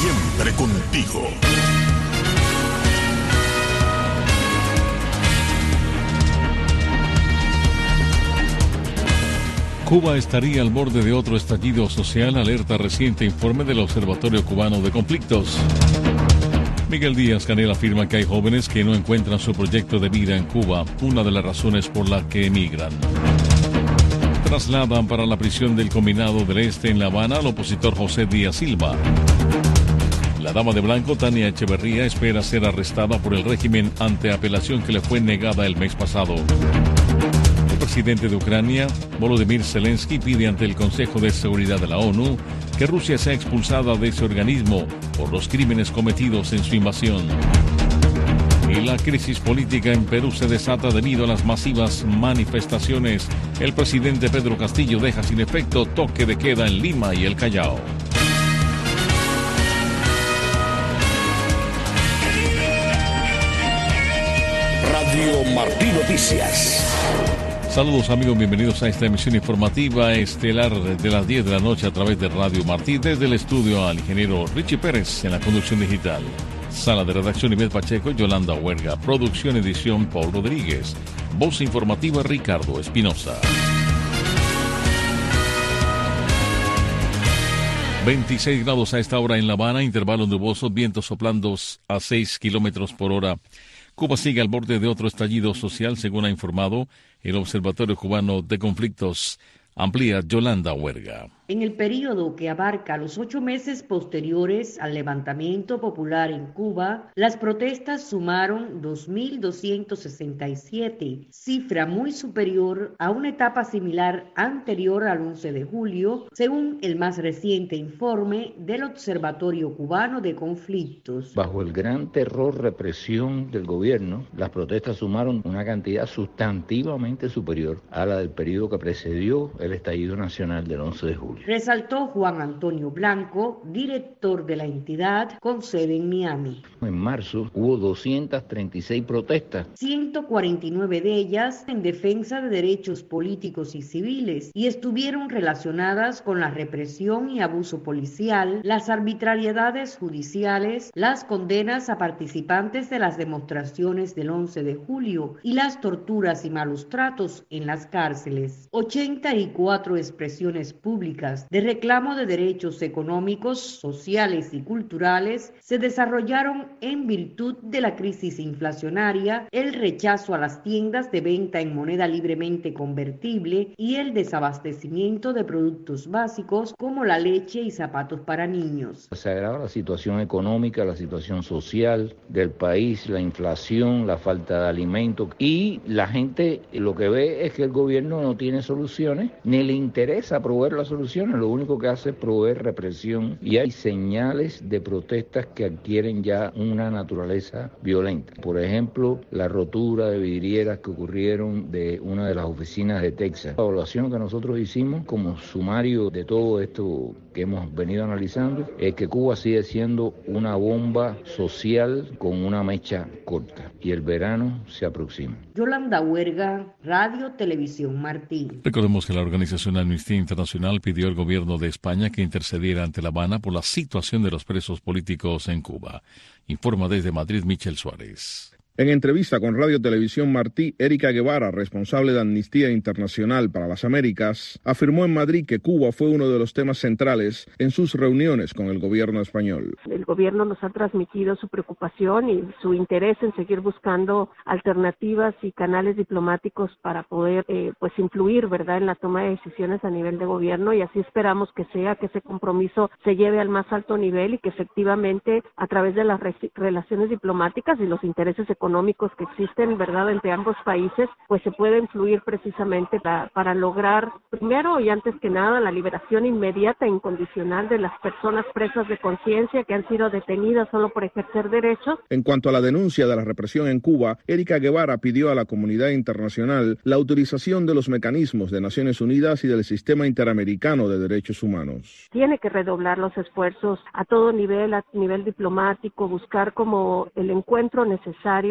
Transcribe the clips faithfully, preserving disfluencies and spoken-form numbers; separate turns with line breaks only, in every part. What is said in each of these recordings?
Siempre contigo.
Cuba estaría al borde de otro estallido social, alerta reciente informe del Observatorio Cubano de Conflictos. Miguel Díaz-Canel afirma que hay jóvenes que no encuentran su proyecto de vida en Cuba, una de las razones por las que emigran. Trasladan para la prisión del Combinado del Este en La Habana al opositor José Díaz Silva. La dama de blanco, Tania Echeverría, espera ser arrestada por el régimen ante apelación que le fue negada el mes pasado. El presidente de Ucrania, Volodymyr Zelensky, pide ante el Consejo de Seguridad de la ONU que Rusia sea expulsada de ese organismo por los crímenes cometidos en su invasión. Y la crisis política en Perú se desata debido a las masivas manifestaciones. El presidente Pedro Castillo deja sin efecto toque de queda en Lima y el Callao.
Radio Martí Noticias.
Saludos amigos, bienvenidos a esta emisión informativa estelar de las diez de la noche a través de Radio Martí. Desde el estudio al ingeniero Richie Pérez en la conducción digital. Sala de redacción Ivette Pacheco y Yolanda Huerga. Producción edición Paul Rodríguez. Voz informativa Ricardo Espinosa. veintiséis grados a esta hora en La Habana, intervalos nubosos, vientos soplando a seis kilómetros por hora. Cuba sigue al borde de otro estallido social, según ha informado el Observatorio Cubano de Conflictos. Amplía Yolanda Huerga.
En el período que abarca los ocho meses posteriores al levantamiento popular en Cuba, las protestas sumaron dos mil doscientos sesenta y siete, cifra muy superior a una etapa similar anterior al once de julio, según el más reciente informe del Observatorio Cubano de Conflictos.
Bajo el gran terror represión del gobierno, las protestas sumaron una cantidad sustantivamente superior a la del periodo que precedió el estallido nacional del once de julio.
Resaltó Juan Antonio Blanco, director de la entidad con sede en Miami.
En marzo hubo doscientas treinta y seis protestas.
ciento cuarenta y nueve de ellas en defensa de derechos políticos y civiles y estuvieron relacionadas con la represión y abuso policial, las arbitrariedades judiciales, las condenas a participantes de las demostraciones del once de julio y las torturas y malos tratos en las cárceles. ochenta y cuatro expresiones públicas de reclamo de derechos económicos, sociales y culturales se desarrollaron en virtud de la crisis inflacionaria, el rechazo a las tiendas de venta en moneda libremente convertible y el desabastecimiento de productos básicos como la leche y zapatos para niños.
Se agrava la situación económica, la situación social del país, la inflación, la falta de alimentos y la gente lo que ve es que el gobierno no tiene soluciones ni le interesa proveer las soluciones, lo único que hace es proveer represión y hay señales de protestas que adquieren ya una naturaleza violenta. Por ejemplo, la rotura de vidrieras que ocurrieron de una de las oficinas de Texas. La evaluación que nosotros hicimos como sumario de todo esto que hemos venido analizando es que Cuba sigue siendo una bomba social con una mecha corta y el verano se aproxima.
Yolanda Huerga, Radio Televisión Martí.
Recordemos que la organización Amnistía Internacional pidió al gobierno de España que intercediera ante La Habana por la situación de los presos políticos en Cuba. Informa desde Madrid Michel Suárez.
En entrevista con Radio Televisión Martí, Erika Guevara, responsable de Amnistía Internacional para las Américas, afirmó en Madrid que Cuba fue uno de los temas centrales en sus reuniones con el gobierno español.
El gobierno nos ha transmitido su preocupación y su interés en seguir buscando alternativas y canales diplomáticos para poder eh, pues influir, ¿verdad?, en la toma de decisiones a nivel de gobierno, y así esperamos que sea, que ese compromiso se lleve al más alto nivel y que efectivamente a través de las re- relaciones diplomáticas y los intereses económicos económicos que existen, ¿verdad?, entre ambos países, pues se puede influir precisamente para, para lograr, primero y antes que nada, la liberación inmediata e incondicional de las personas presas de conciencia que han sido detenidas solo por ejercer derechos.
En cuanto a la denuncia de la represión en Cuba, Erika Guevara pidió a la comunidad internacional la utilización de los mecanismos de Naciones Unidas y del Sistema Interamericano de Derechos Humanos.
Tiene que redoblar los esfuerzos a todo nivel, a nivel diplomático, buscar como el encuentro necesario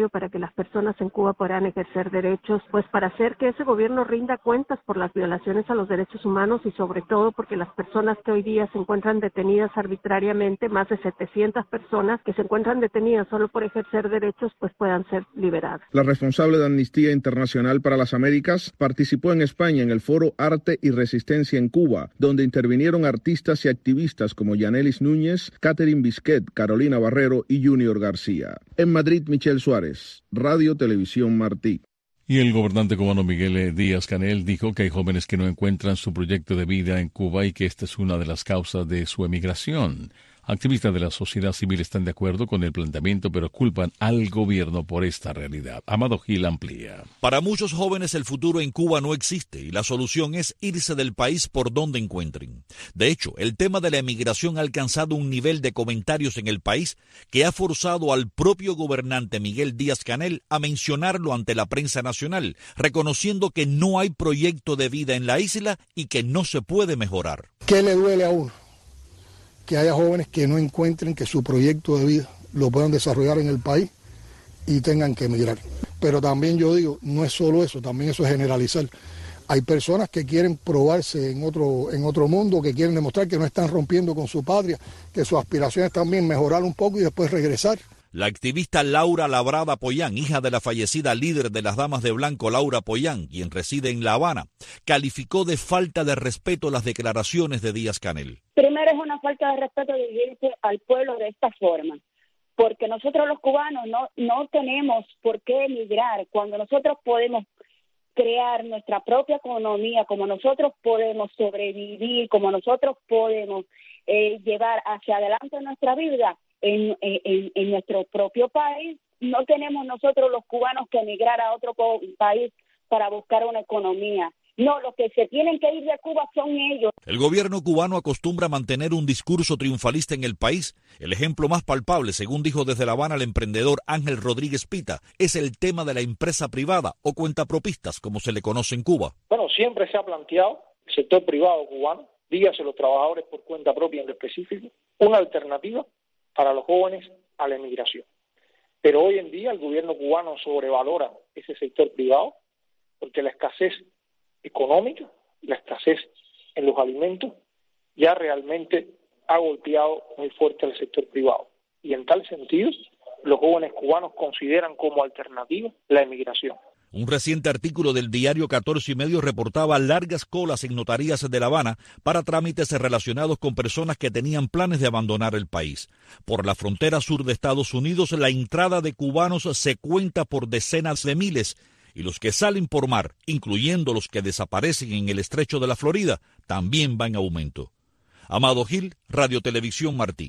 necesario para que las personas en Cuba puedan ejercer derechos, pues para hacer que ese gobierno rinda cuentas por las violaciones a los derechos humanos y sobre todo porque las personas que hoy día se encuentran detenidas arbitrariamente, más de setecientas personas que se encuentran detenidas solo por ejercer derechos, pues puedan ser liberadas.
La responsable de Amnistía Internacional para las Américas participó en España en el foro Arte y Resistencia en Cuba, donde intervinieron artistas y activistas como Yanelis Núñez, Catherine Bisquet, Carolina Barrero y Junior García. En Madrid, Michelle Suárez, Radio Televisión Martí.
Y el gobernante cubano Miguel Díaz-Canel dijo que hay jóvenes que no encuentran su proyecto de vida en Cuba y que esta es una de las causas de su emigración. Activistas de la sociedad civil están de acuerdo con el planteamiento, pero culpan al gobierno por esta realidad. Amado Gil amplía.
Para muchos jóvenes el futuro en Cuba no existe y la solución es irse del país por donde encuentren. De hecho, el tema de la emigración ha alcanzado un nivel de comentarios en el país que ha forzado al propio gobernante Miguel Díaz-Canel a mencionarlo ante la prensa nacional, reconociendo que no hay proyecto de vida en la isla y que no se puede mejorar.
¿Qué le duele a uno? Que haya jóvenes que no encuentren que su proyecto de vida lo puedan desarrollar en el país y tengan que emigrar. Pero también yo digo, no es solo eso, también eso es generalizar. Hay personas que quieren probarse en otro, en otro mundo, que quieren demostrar que no están rompiendo con su patria, que sus aspiraciones también mejorar un poco y después regresar.
La activista Laura Labrada Pollán, hija de la fallecida líder de las Damas de Blanco, Laura Pollán, quien reside en La Habana, calificó de falta de respeto las declaraciones de Díaz-Canel.
Primero es una falta de respeto dirigirse al pueblo de esta forma, porque nosotros los cubanos no, no tenemos por qué emigrar cuando nosotros podemos crear nuestra propia economía, como nosotros podemos sobrevivir, como nosotros podemos eh, llevar hacia adelante nuestra vida. En, en, en nuestro propio país. No tenemos nosotros los cubanos que emigrar a otro país para buscar una economía. No, los que se tienen que ir de Cuba son ellos.
El gobierno cubano acostumbra mantener un discurso triunfalista en el país. El ejemplo más palpable, según dijo desde La Habana el emprendedor Ángel Rodríguez Pita, es el tema de la empresa privada o cuentapropistas, como se le conoce en Cuba.
Bueno, siempre se ha planteado el sector privado cubano, dígase los trabajadores por cuenta propia en lo específico, una alternativa para los jóvenes a la emigración. Pero hoy en día el gobierno cubano sobrevalora ese sector privado porque la escasez económica, la escasez en los alimentos ya realmente ha golpeado muy fuerte al sector privado. Y en tal sentido, los jóvenes cubanos consideran como alternativa la emigración.
Un reciente artículo del diario catorce y medio reportaba largas colas en notarías de La Habana para trámites relacionados con personas que tenían planes de abandonar el país. Por la frontera sur de Estados Unidos, la entrada de cubanos se cuenta por decenas de miles y los que salen por mar, incluyendo los que desaparecen en el estrecho de la Florida, también van en aumento. Amado Gil, Radio Televisión Martí.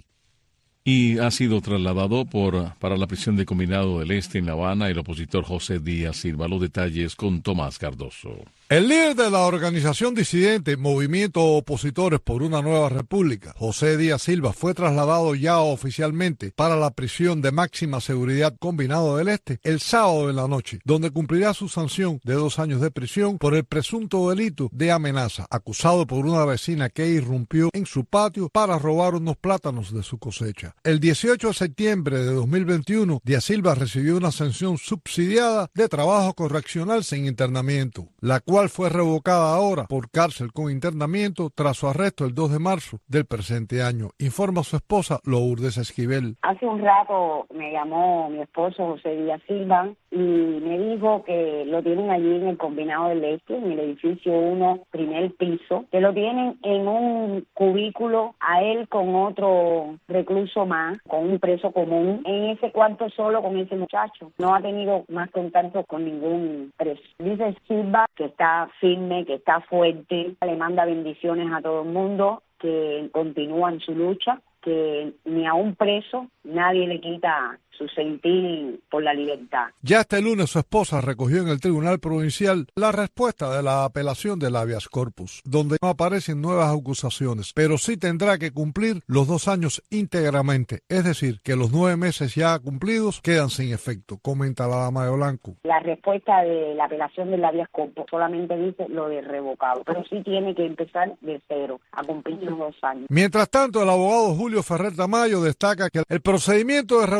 Y ha sido trasladado por, para la prisión de Combinado del Este en La Habana el opositor José Díaz Silva. Los detalles con Tomás Cardoso.
El líder de la organización disidente Movimiento Opositores por una Nueva República, José Díaz Silva, fue trasladado ya oficialmente para la prisión de máxima seguridad Combinado del Este el sábado de la noche, donde cumplirá su sanción de dos años de prisión por el presunto delito de amenaza, acusado por una vecina que irrumpió en su patio para robar unos plátanos de su cosecha. El dieciocho de septiembre de dos mil veintiuno, Díaz Silva recibió una sanción subsidiada de trabajo correccional sin internamiento, la cual fue revocada ahora por cárcel con internamiento tras su arresto el dos de marzo del presente año. Informa su esposa Lourdes Esquivel.
Hace un rato me llamó mi esposo José Díaz Silva y me dijo que lo tienen allí en el Combinado del Este, en el edificio uno, primer piso, que lo tienen en un cubículo a él con otro recluso más, con un preso común, en ese cuarto solo con ese muchacho. No ha tenido más contacto con ningún preso. Dice Silva que está firme, que está fuerte, le manda bendiciones a todo el mundo, que continúa en su lucha, que ni a un preso nadie le quita su sentir por la libertad.
Ya este lunes su esposa recogió en el Tribunal Provincial la respuesta de la apelación del habeas corpus, donde no aparecen nuevas acusaciones, pero sí tendrá que cumplir los dos años íntegramente, es decir, que los nueve meses ya cumplidos quedan sin efecto, comenta la dama de blanco.
La respuesta de la apelación del habeas corpus solamente dice lo de revocado, pero sí tiene que empezar de cero, a cumplir los dos años.
Mientras tanto, el abogado Julio Ferrer Tamayo destaca que el procedimiento de revocación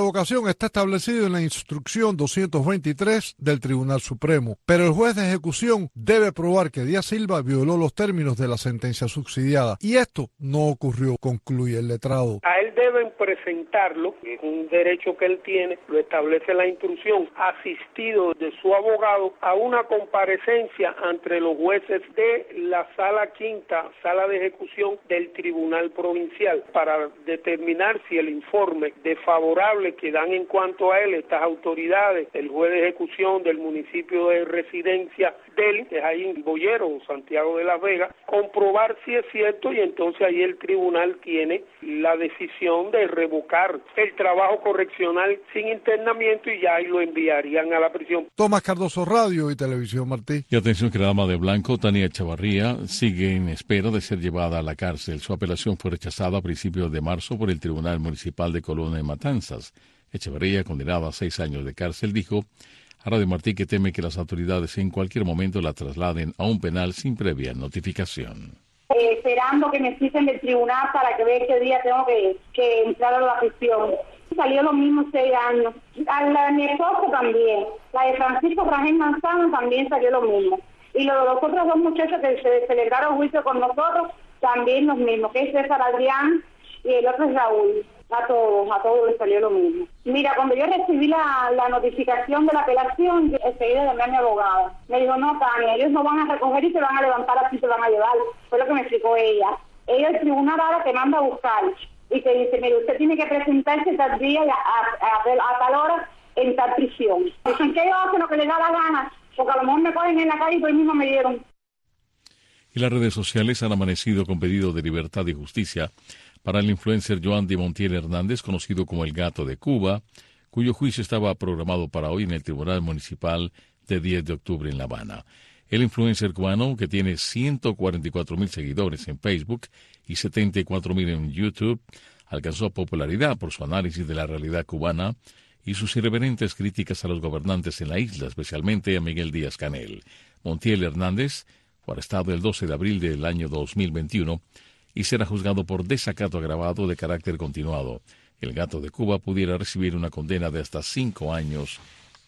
apelación está establecido en la instrucción doscientos veintitrés del Tribunal Supremo, pero el juez de ejecución debe probar que Díaz Silva violó los términos de la sentencia subsidiada, y esto no ocurrió, concluye el letrado.
A él deben presentarlo, es un derecho que él tiene, lo establece la instrucción, asistido de su abogado a una comparecencia entre los jueces de la sala quinta, sala de ejecución del Tribunal Provincial, para determinar si el informe desfavorable que dan en cuanto a él estas autoridades, el juez de ejecución del municipio de residencia de él, que es ahí en Boyero, Santiago de Las Vegas, comprobar si es cierto, y entonces ahí el tribunal tiene la decisión de revocar el trabajo correccional sin internamiento y ya ahí lo enviarían a la prisión.
Tomás Cardoso, Radio y Televisión Martí.
Y atención que la dama de blanco, Tania Echevarría, sigue en espera de ser llevada a la cárcel. Su apelación fue rechazada a principios de marzo por el Tribunal Municipal de Colón en Matanzas. Echevarría, condenada a seis años de cárcel, dijo a Radio Martí que teme que las autoridades en cualquier momento la trasladen a un penal sin previa notificación.
Eh, esperando que me citen del tribunal para que vea qué día tengo que, que entrar a la prisión. Salió lo mismo seis años. A la de mi esposo también. La de Francisco Rangel Manzano también salió lo mismo. Y lo de los otros dos muchachos que se celebraron juicio con nosotros, también los mismos, que es César Adrián y el otro es Raúl. A todos, a todos les salió lo mismo. Mira, cuando yo recibí la, la notificación de la apelación, yo enseguida llamé a mi abogada. Me dijo, no, Tania, ellos no van a recoger y se van a levantar así, se van a llevar. Fue lo que me explicó ella. Ella, el tribunal ahora te manda a buscar y te dice, mire, usted tiene que presentarse tal día a, a, a, a tal hora en tal prisión. Dicen que ellos hacen lo que les da la gana, porque a lo mejor me cogen en la calle y por mismo me dieron.
Y las redes sociales han amanecido con pedido de libertad y justicia para el influencer Joan de Montiel Hernández, conocido como el Gato de Cuba, cuyo juicio estaba programado para hoy en el Tribunal Municipal de diez de octubre en La Habana. El influencer cubano, que tiene ciento cuarenta y cuatro mil seguidores en Facebook y setenta y cuatro mil en YouTube, alcanzó popularidad por su análisis de la realidad cubana y sus irreverentes críticas a los gobernantes en la isla, especialmente a Miguel Díaz-Canel. Montiel Hernández fue arrestado el doce de abril del año dos mil veintiuno y será juzgado por desacato agravado de carácter continuado. El Gato de Cuba pudiera recibir una condena de hasta cinco años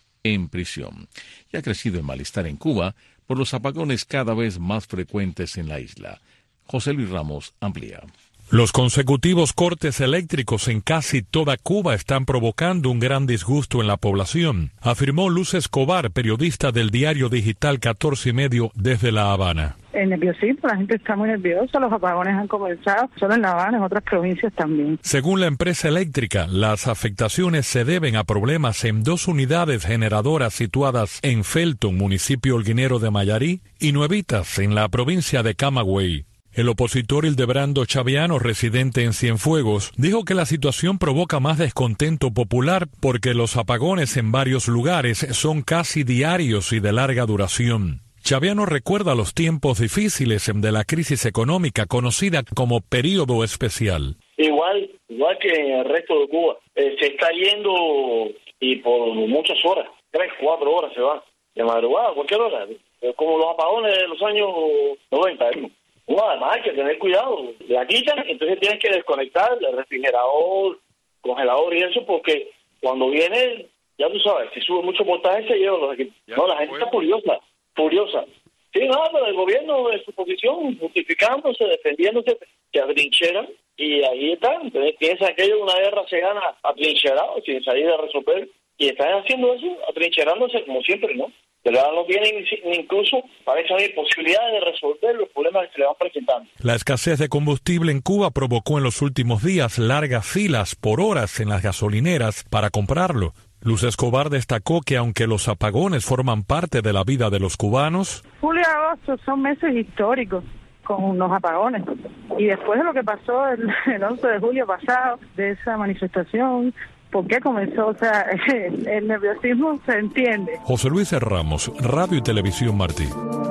en prisión. Y ha crecido el malestar en Cuba por los apagones cada vez más frecuentes en la isla. José Luis Ramos amplía.
Los consecutivos cortes eléctricos en casi toda Cuba están provocando un gran disgusto en la población, afirmó Luz Escobar, periodista del diario digital catorce y medio desde La Habana.
El nerviosismo, la gente está muy nerviosa, los apagones han comenzado, solo en La Habana, en otras provincias también.
Según la empresa eléctrica, las afectaciones se deben a problemas en dos unidades generadoras situadas en Felton, municipio holguinero de Mayarí, y Nuevitas, en la provincia de Camagüey. El opositor Hildebrando Chaviano, residente en Cienfuegos, dijo que la situación provoca más descontento popular porque los apagones en varios lugares son casi diarios y de larga duración. Chaviano recuerda los tiempos difíciles de la crisis económica conocida como periodo especial.
Igual, igual que en el resto de Cuba, eh, se está yendo y por muchas horas, tres, cuatro horas se va, de madrugada, cualquier hora, como los apagones de los años noventa. ¿eh? No, además hay que tener cuidado. La quitan, entonces tienes que desconectar el refrigerador, congelador y eso, porque cuando viene, ya tú sabes, si sube mucho voltaje se llevan los equipos. No, la gente está furiosa, furiosa. Sí, no, pero el gobierno en su posición, justificándose, defendiéndose, se atrincheran y ahí están. Entonces piensan que ellos una guerra se gana atrincherados, sin salir a resolver, y están haciendo eso, atrincherándose como siempre, ¿no? Pero ahora no tienen incluso, parece haber posibilidades de resolver los problemas que se le van presentando.
La escasez de combustible en Cuba provocó en los últimos días largas filas por horas en las gasolineras para comprarlo. Luz Escobar destacó que aunque los apagones forman parte de la vida de los cubanos,
julio y agosto son meses históricos con los apagones. Y después de lo que pasó el, el once de julio pasado, de esa manifestación, ¿por qué comenzó? O sea, el nerviosismo se entiende.
José Luis Ramos, Radio y Televisión Martí.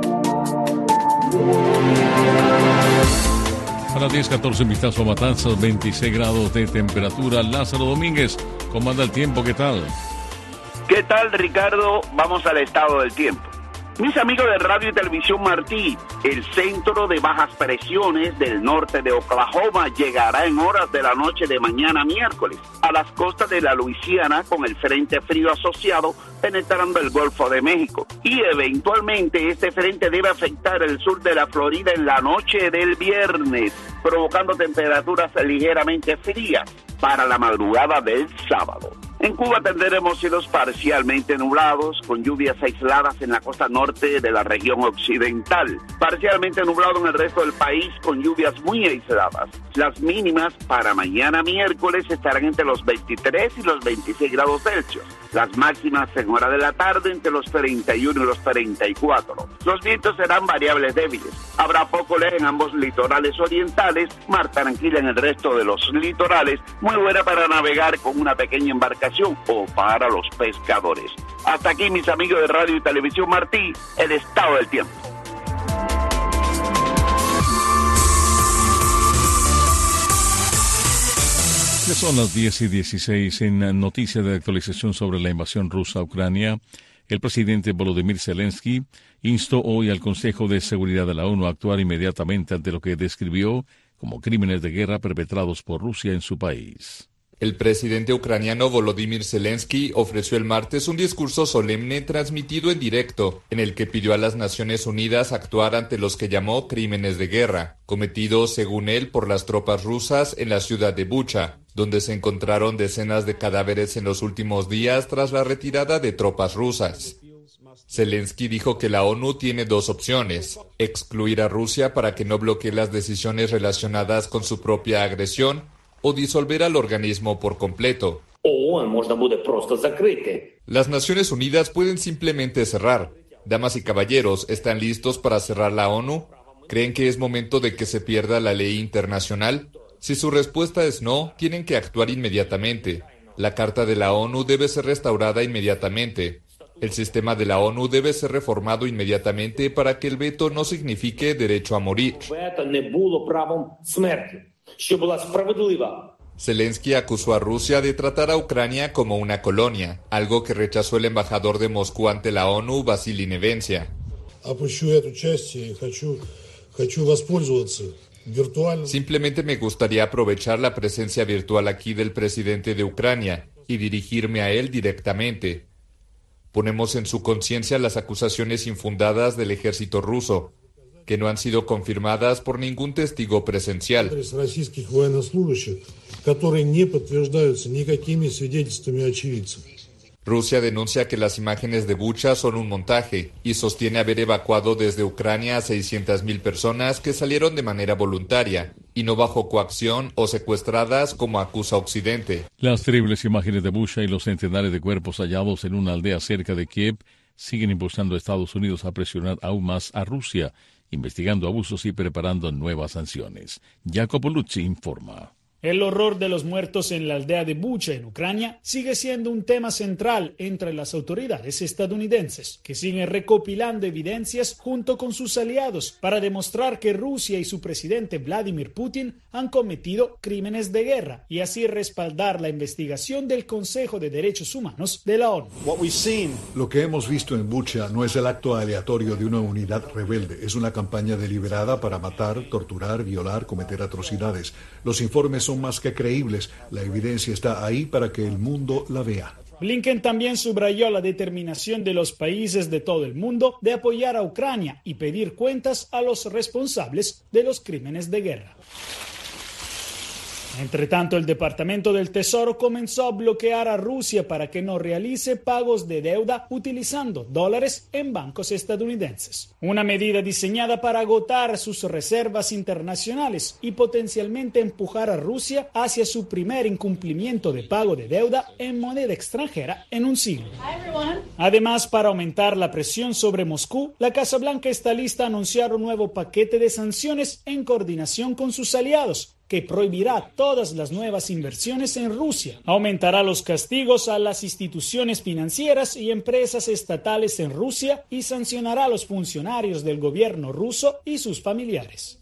A las diez catorce, vistazo a Matanzas, veintiséis grados de temperatura. Lázaro Domínguez, ¿cómo anda el tiempo? ¿Qué tal?
¿Qué tal, Ricardo? Vamos al estado del tiempo. Mis amigos de Radio y Televisión Martí, el centro de bajas presiones del norte de Oklahoma llegará en horas de la noche de mañana miércoles a las costas de la Luisiana con el frente frío asociado penetrando el Golfo de México. Y eventualmente este frente debe afectar el sur de la Florida en la noche del viernes, provocando temperaturas ligeramente frías para la madrugada del sábado. En Cuba tendremos cielos parcialmente nublados, con lluvias aisladas en la costa norte de la región occidental. Parcialmente nublado en el resto del país, con lluvias muy aisladas. Las mínimas para mañana miércoles estarán entre los veintitrés y los veintiséis grados Celsius. Las máximas en hora de la tarde entre los treinta y uno y los treinta y cuatro. Los vientos serán variables débiles. Habrá poco leve en ambos litorales orientales, mar tranquila en el resto de los litorales, muy buena para navegar con una pequeña embarcación o para los pescadores. Hasta aquí, mis amigos de Radio y Televisión Martí, el estado del tiempo.
Ya son las diez y dieciséis. En noticia de actualización sobre la invasión rusa a Ucrania, el presidente Volodymyr Zelensky instó hoy al Consejo de Seguridad de la ONU a actuar inmediatamente ante lo que describió como crímenes de guerra perpetrados por Rusia en su país.
El presidente ucraniano Volodymyr Zelensky ofreció el martes un discurso solemne transmitido en directo, en el que pidió a las Naciones Unidas actuar ante los que llamó crímenes de guerra, cometidos, según él, por las tropas rusas en la ciudad de Bucha, donde se encontraron decenas de cadáveres en los últimos días tras la retirada de tropas rusas. Zelensky dijo que la ONU tiene dos opciones: excluir a Rusia para que no bloquee las decisiones relacionadas con su propia agresión, o disolver al organismo por completo. Las Naciones Unidas pueden simplemente cerrar. Damas y caballeros, ¿están listos para cerrar la ONU? ¿Creen que es momento de que se pierda la ley internacional? Si su respuesta es no, tienen que actuar inmediatamente. La Carta de la ONU debe ser restaurada inmediatamente. El sistema de la ONU debe ser reformado inmediatamente para que el veto no signifique derecho a morir. Zelensky acusó a Rusia de tratar a Ucrania como una colonia, algo que rechazó el embajador de Moscú ante la ONU, Vasily Nevencia. Simplemente me gustaría aprovechar la presencia virtual aquí del presidente de Ucrania y dirigirme a él directamente. Ponemos en su conciencia las acusaciones infundadas del ejército ruso, que no han sido confirmadas por ningún testigo presencial. Rusia denuncia que las imágenes de Bucha son un montaje y sostiene haber evacuado desde Ucrania a seiscientas mil personas que salieron de manera voluntaria y no bajo coacción o secuestradas como acusa Occidente.
Las terribles imágenes de Bucha y los centenares de cuerpos hallados en una aldea cerca de Kiev siguen impulsando a Estados Unidos a presionar aún más a Rusia, investigando abusos y preparando nuevas sanciones. Jacopo Luzzi informa.
El horror de los muertos en la aldea de Bucha, en Ucrania, sigue siendo un tema central entre las autoridades estadounidenses, que siguen recopilando evidencias junto con sus aliados para demostrar que Rusia y su presidente Vladimir Putin han cometido crímenes de guerra y así respaldar la investigación del Consejo de Derechos Humanos de la ONU.
Lo que hemos visto en Bucha no es el acto aleatorio de una unidad rebelde, es una campaña deliberada para matar, torturar, violar, cometer atrocidades. Los informes son más que creíbles. La evidencia está ahí para que el mundo la vea.
Blinken también subrayó la determinación de los países de todo el mundo de apoyar a Ucrania y pedir cuentas a los responsables de los crímenes de guerra. Entre tanto, el Departamento del Tesoro comenzó a bloquear a Rusia para que no realice pagos de deuda utilizando dólares en bancos estadounidenses. Una medida diseñada para agotar sus reservas internacionales y potencialmente empujar a Rusia hacia su primer incumplimiento de pago de deuda en moneda extranjera en un siglo. Además, para aumentar la presión sobre Moscú, la Casa Blanca está lista a anunciar un nuevo paquete de sanciones en coordinación con sus aliados, que prohibirá todas las nuevas inversiones en Rusia, aumentará los castigos a las instituciones financieras y empresas estatales en Rusia y sancionará a los funcionarios del gobierno ruso y sus familiares.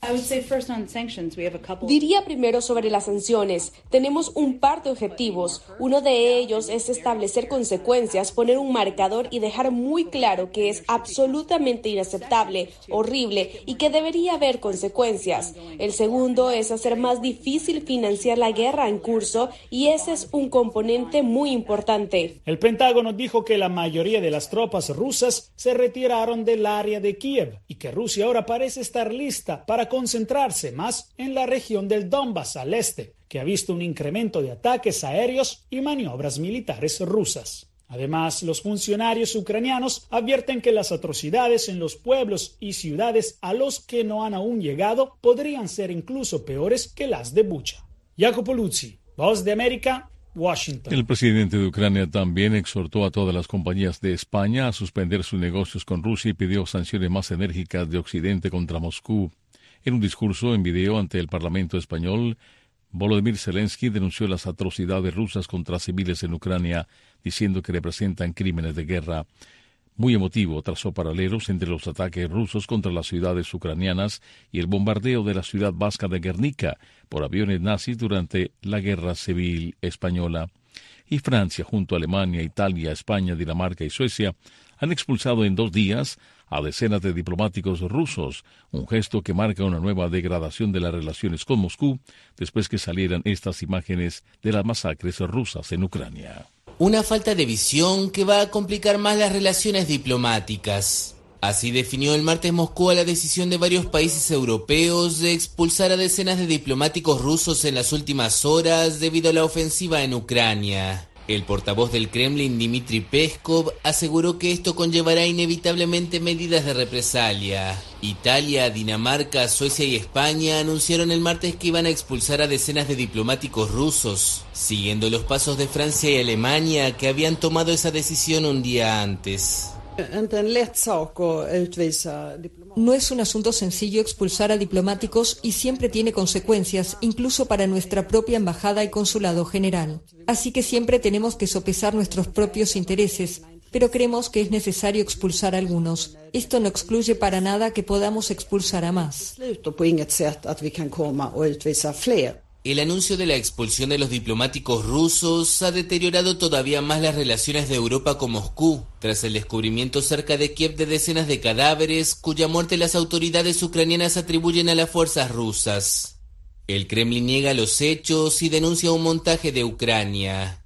Diría primero sobre las sanciones. Tenemos un par de objetivos. Uno de ellos es establecer consecuencias, poner un marcador y dejar muy claro que es absolutamente inaceptable, horrible y que debería haber consecuencias. El segundo es hacer más difícil financiar la guerra en curso y ese es un componente muy importante.
El Pentágono dijo que la mayoría de las tropas rusas se retiraron del área de Kiev y que Rusia ahora parece estar lista para concentrarse más en la región del Donbass al este, que ha visto un incremento de ataques aéreos y maniobras militares rusas. Además, los funcionarios ucranianos advierten que las atrocidades en los pueblos y ciudades a los que no han aún llegado podrían ser incluso peores que las de Bucha. Jacopo Luzzi, Voz de América, Washington.
El presidente de Ucrania también exhortó a todas las compañías de España a suspender sus negocios con Rusia y pidió sanciones más enérgicas de Occidente contra Moscú. En un discurso en video ante el Parlamento español, Volodymyr Zelensky denunció las atrocidades rusas contra civiles en Ucrania, diciendo que representan crímenes de guerra. Muy emotivo, trazó paralelos entre los ataques rusos contra las ciudades ucranianas y el bombardeo de la ciudad vasca de Guernica por aviones nazis durante la Guerra Civil Española. Y Francia, junto a Alemania, Italia, España, Dinamarca y Suecia, han expulsado en dos días a decenas de diplomáticos rusos, un gesto que marca una nueva degradación de las relaciones con Moscú después que salieran estas imágenes de las masacres rusas en Ucrania.
Una falta de visión que va a complicar más las relaciones diplomáticas. Así definió el martes Moscú a la decisión de varios países europeos de expulsar a decenas de diplomáticos rusos en las últimas horas debido a la ofensiva en Ucrania. El portavoz del Kremlin, Dmitry Peskov, aseguró que esto conllevará inevitablemente medidas de represalia. Italia, Dinamarca, Suecia y España anunciaron el martes que iban a expulsar a decenas de diplomáticos rusos, siguiendo los pasos de Francia y Alemania, que habían tomado esa decisión un día antes.
No es un asunto sencillo expulsar a diplomáticos y siempre tiene consecuencias, incluso para nuestra propia embajada y consulado general. Así que siempre tenemos que sopesar nuestros propios intereses, pero creemos que es necesario expulsar a algunos. Esto no excluye para nada que podamos expulsar a más.
El anuncio de la expulsión de los diplomáticos rusos ha deteriorado todavía más las relaciones de Europa con Moscú, tras el descubrimiento cerca de Kiev de decenas de cadáveres, cuya muerte las autoridades ucranianas atribuyen a las fuerzas rusas. El Kremlin niega los hechos y denuncia un montaje de Ucrania.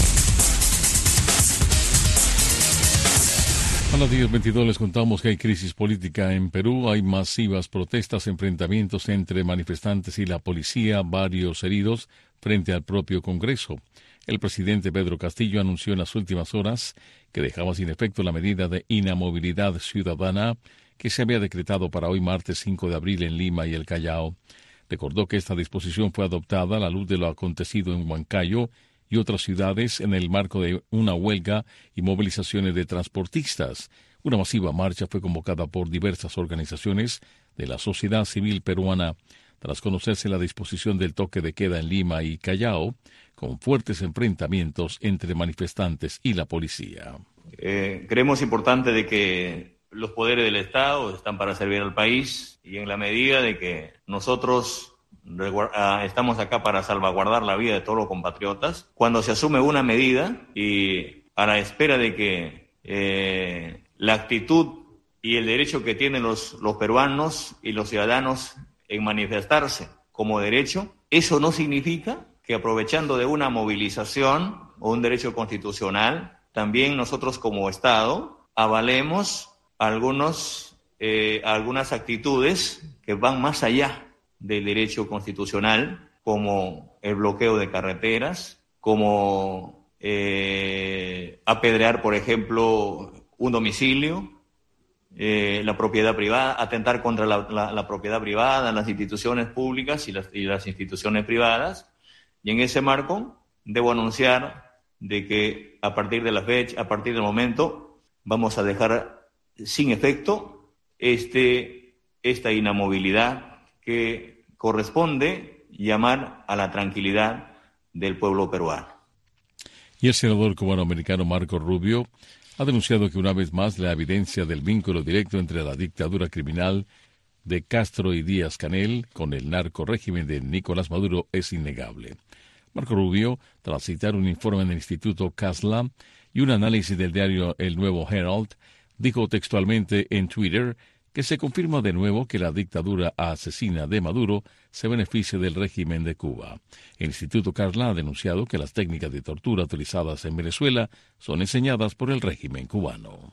A las diez veintidós les contamos que hay crisis política en Perú, hay masivas protestas, enfrentamientos entre manifestantes y la policía, varios heridos frente al propio Congreso. El presidente Pedro Castillo anunció en las últimas horas que dejaba sin efecto la medida de inamovilidad ciudadana que se había decretado para hoy martes cinco de abril en Lima y el Callao. Recordó que esta disposición fue adoptada a la luz de lo acontecido en Huancayo y otras ciudades en el marco de una huelga y movilizaciones de transportistas. Una masiva marcha fue convocada por diversas organizaciones de la sociedad civil peruana tras conocerse la disposición del toque de queda en Lima y Callao, con fuertes enfrentamientos entre manifestantes y la policía.
Eh, creemos importante de que los poderes del Estado están para servir al país y en la medida de que nosotros estamos acá para salvaguardar la vida de todos los compatriotas. Cuando se asume una medida y a la espera de que eh, la actitud y el derecho que tienen los, los peruanos y los ciudadanos en manifestarse como derecho, eso no significa que aprovechando de una movilización o un derecho constitucional, también nosotros como Estado avalemos algunos, eh, algunas actitudes que van más allá del derecho constitucional, como el bloqueo de carreteras, como eh, apedrear, por ejemplo, un domicilio, eh, la propiedad privada, atentar contra la, la, la propiedad privada, las instituciones públicas y las, y las instituciones privadas. Y en ese marco debo anunciar de que a partir de la fecha, a partir del momento, vamos a dejar sin efecto este, esta inamovilidad que corresponde llamar a la tranquilidad del pueblo peruano.
Y el senador cubano-americano Marco Rubio ha denunciado que una vez más la evidencia del vínculo directo entre la dictadura criminal de Castro y Díaz-Canel con el narcorrégimen de Nicolás Maduro es innegable. Marco Rubio, tras citar un informe del Instituto Casla y un análisis del diario El Nuevo Herald, dijo textualmente en Twitter que se confirma de nuevo que la dictadura asesina de Maduro se beneficia del régimen de Cuba. El Instituto Casla ha denunciado que las técnicas de tortura utilizadas en Venezuela son enseñadas por el régimen cubano.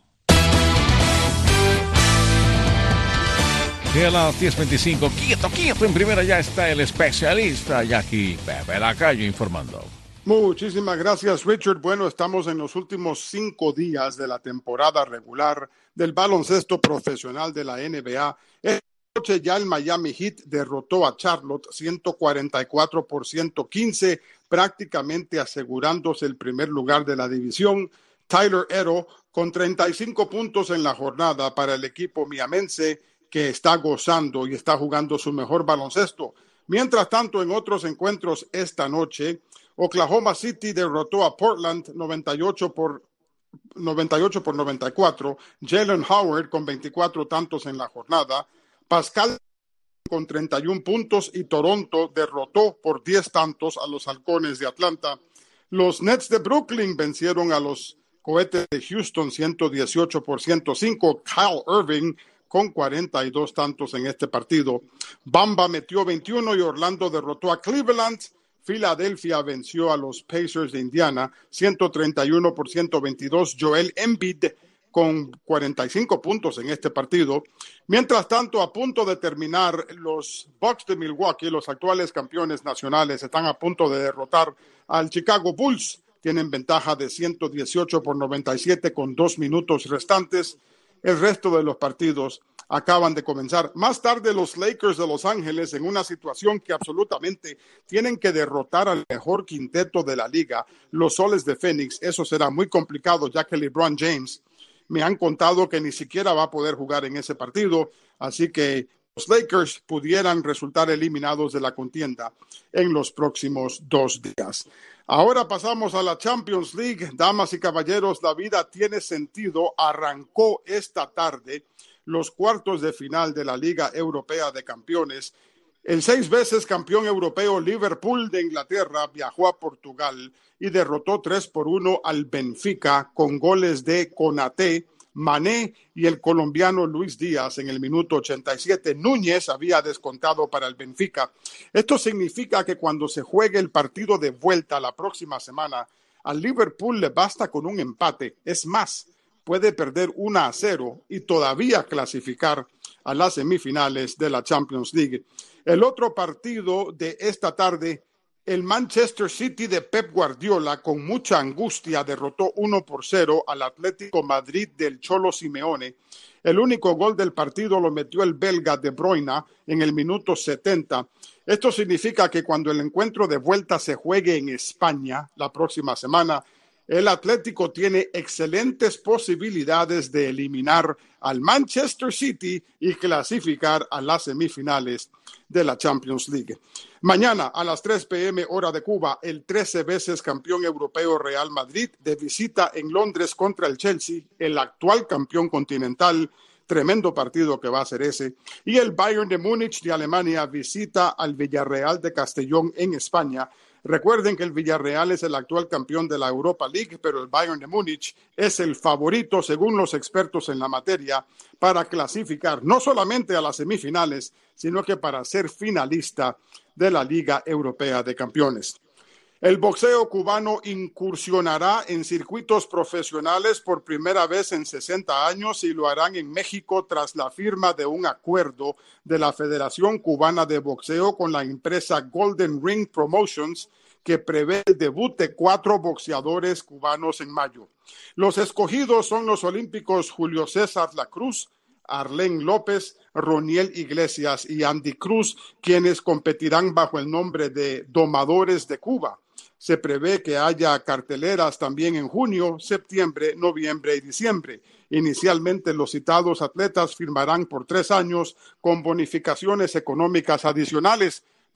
Y a las diez veinticinco, quieto, quieto, en primera ya está el especialista Jackie Pepe Lacayo informando.
Muchísimas gracias, Richard. Bueno, estamos en los últimos cinco días de la temporada regular del baloncesto profesional de la N B A. Esta noche ya el Miami Heat derrotó a Charlotte ciento cuarenta y cuatro por ciento quince, prácticamente asegurándose el primer lugar de la división. Tyler Herro con treinta y cinco puntos en la jornada para el equipo miamense, que está gozando y está jugando su mejor baloncesto. Mientras tanto, en otros encuentros esta noche, Oklahoma City derrotó a Portland noventa y ocho por noventa y cuatro. Jalen Howard con veinticuatro tantos en la jornada. Pascal con treinta y uno puntos y Toronto derrotó por diez tantos a los Halcones de Atlanta. Los Nets de Brooklyn vencieron a los Cohetes de Houston ciento dieciocho por ciento cinco. Kyle Irving con cuarenta y dos tantos en este partido. Bamba metió veintiuno y Orlando derrotó a Cleveland. Filadelfia venció a los Pacers de Indiana ciento treinta y uno por ciento veintidós. Joel Embiid con cuarenta y cinco puntos en este partido. Mientras tanto, a punto de terminar, los Bucks de Milwaukee, los actuales campeones nacionales, están a punto de derrotar al Chicago Bulls. Tienen ventaja de ciento dieciocho por noventa y siete con dos minutos restantes. El resto de los partidos acaban de comenzar. Más tarde, los Lakers de Los Ángeles, en una situación que absolutamente tienen que derrotar al mejor quinteto de la liga, los Soles de Phoenix. Eso será muy complicado, ya que LeBron James me han contado que ni siquiera va a poder jugar en ese partido, así que los Lakers pudieran resultar eliminados de la contienda en los próximos dos días. Ahora pasamos a la Champions League. Damas y caballeros, la vida tiene sentido. Arrancó esta tarde los cuartos de final de la Liga Europea de Campeones. El seis veces campeón europeo Liverpool de Inglaterra viajó a Portugal y derrotó tres por uno al Benfica con goles de Konaté, Mané y el colombiano Luis Díaz en el minuto ochenta y siete. Núñez había descontado para el Benfica. Esto significa que cuando se juegue el partido de vuelta la próxima semana, al Liverpool le basta con un empate. Es más, puede perder uno a cero y todavía clasificar a las semifinales de la Champions League. El otro partido de esta tarde, el Manchester City de Pep Guardiola, con mucha angustia, derrotó uno por cero al Atlético Madrid del Cholo Simeone. El único gol del partido lo metió el belga De Bruyne en el minuto setenta. Esto significa que cuando el encuentro de vuelta se juegue en España la próxima semana, el Atlético tiene excelentes posibilidades de eliminar al Manchester City y clasificar a las semifinales de la Champions League. Mañana a las tres p m hora de Cuba, el trece veces campeón europeo Real Madrid de visita en Londres contra el Chelsea, el actual campeón continental. Tremendo partido que va a ser ese. Y el Bayern de Múnich de Alemania visita al Villarreal de Castellón en España. Recuerden que el Villarreal es el actual campeón de la Europa League, pero el Bayern de Múnich es el favorito, según los expertos en la materia, para clasificar no solamente a las semifinales, sino que para ser finalista de la Liga Europea de Campeones. El boxeo cubano incursionará en circuitos profesionales por primera vez en sesenta años y lo harán en México tras la firma de un acuerdo de la Federación Cubana de Boxeo con la empresa Golden Ring Promotions, que prevé el debut de cuatro boxeadores cubanos en mayo. Los escogidos son los olímpicos Julio César La Cruz, Arlén López, Roniel Iglesias y Andy Cruz, quienes competirán bajo el nombre de Domadores de Cuba. Se prevé que haya carteleras también en junio, septiembre, noviembre y diciembre. Inicialmente, los citados atletas firmarán por tres años con bonificaciones económicas adicionales,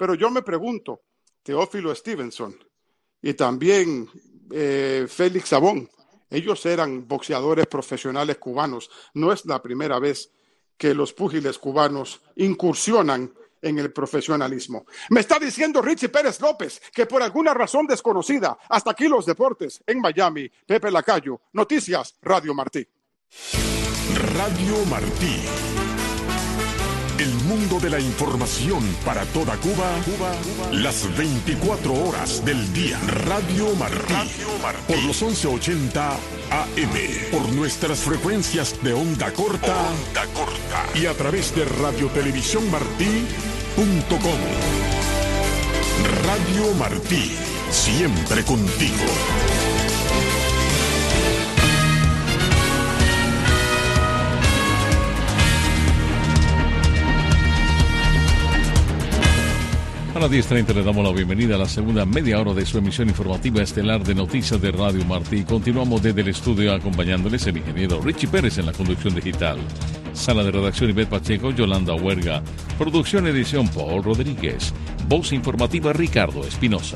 Pero yo me pregunto, Teófilo Stevenson y también eh, Félix Sabón, ellos eran boxeadores profesionales cubanos. No es la primera vez que los púgiles cubanos incursionan en el profesionalismo. Me está diciendo Richie Pérez López que por alguna razón desconocida, hasta aquí los deportes en Miami. Pepe Lacayo, Noticias Radio Martí.
Radio Martí. El mundo de la información para toda Cuba, Cuba, Cuba, las veinticuatro horas del día. Radio Martí. Radio Martí. Por los once ochenta A M. Por nuestras frecuencias de onda corta. Onda corta. Y a través de radio televisión martí punto com. Radio Martí. Siempre contigo.
A las diez treinta le damos la bienvenida a la segunda media hora de su emisión informativa estelar de Noticias de Radio Martí. Continuamos desde el estudio acompañándoles el ingeniero Richie Pérez en la conducción digital. Sala de redacción Ivette Pacheco, Yolanda Huerga. Producción edición Paul Rodríguez. Voz informativa Ricardo Espinosa.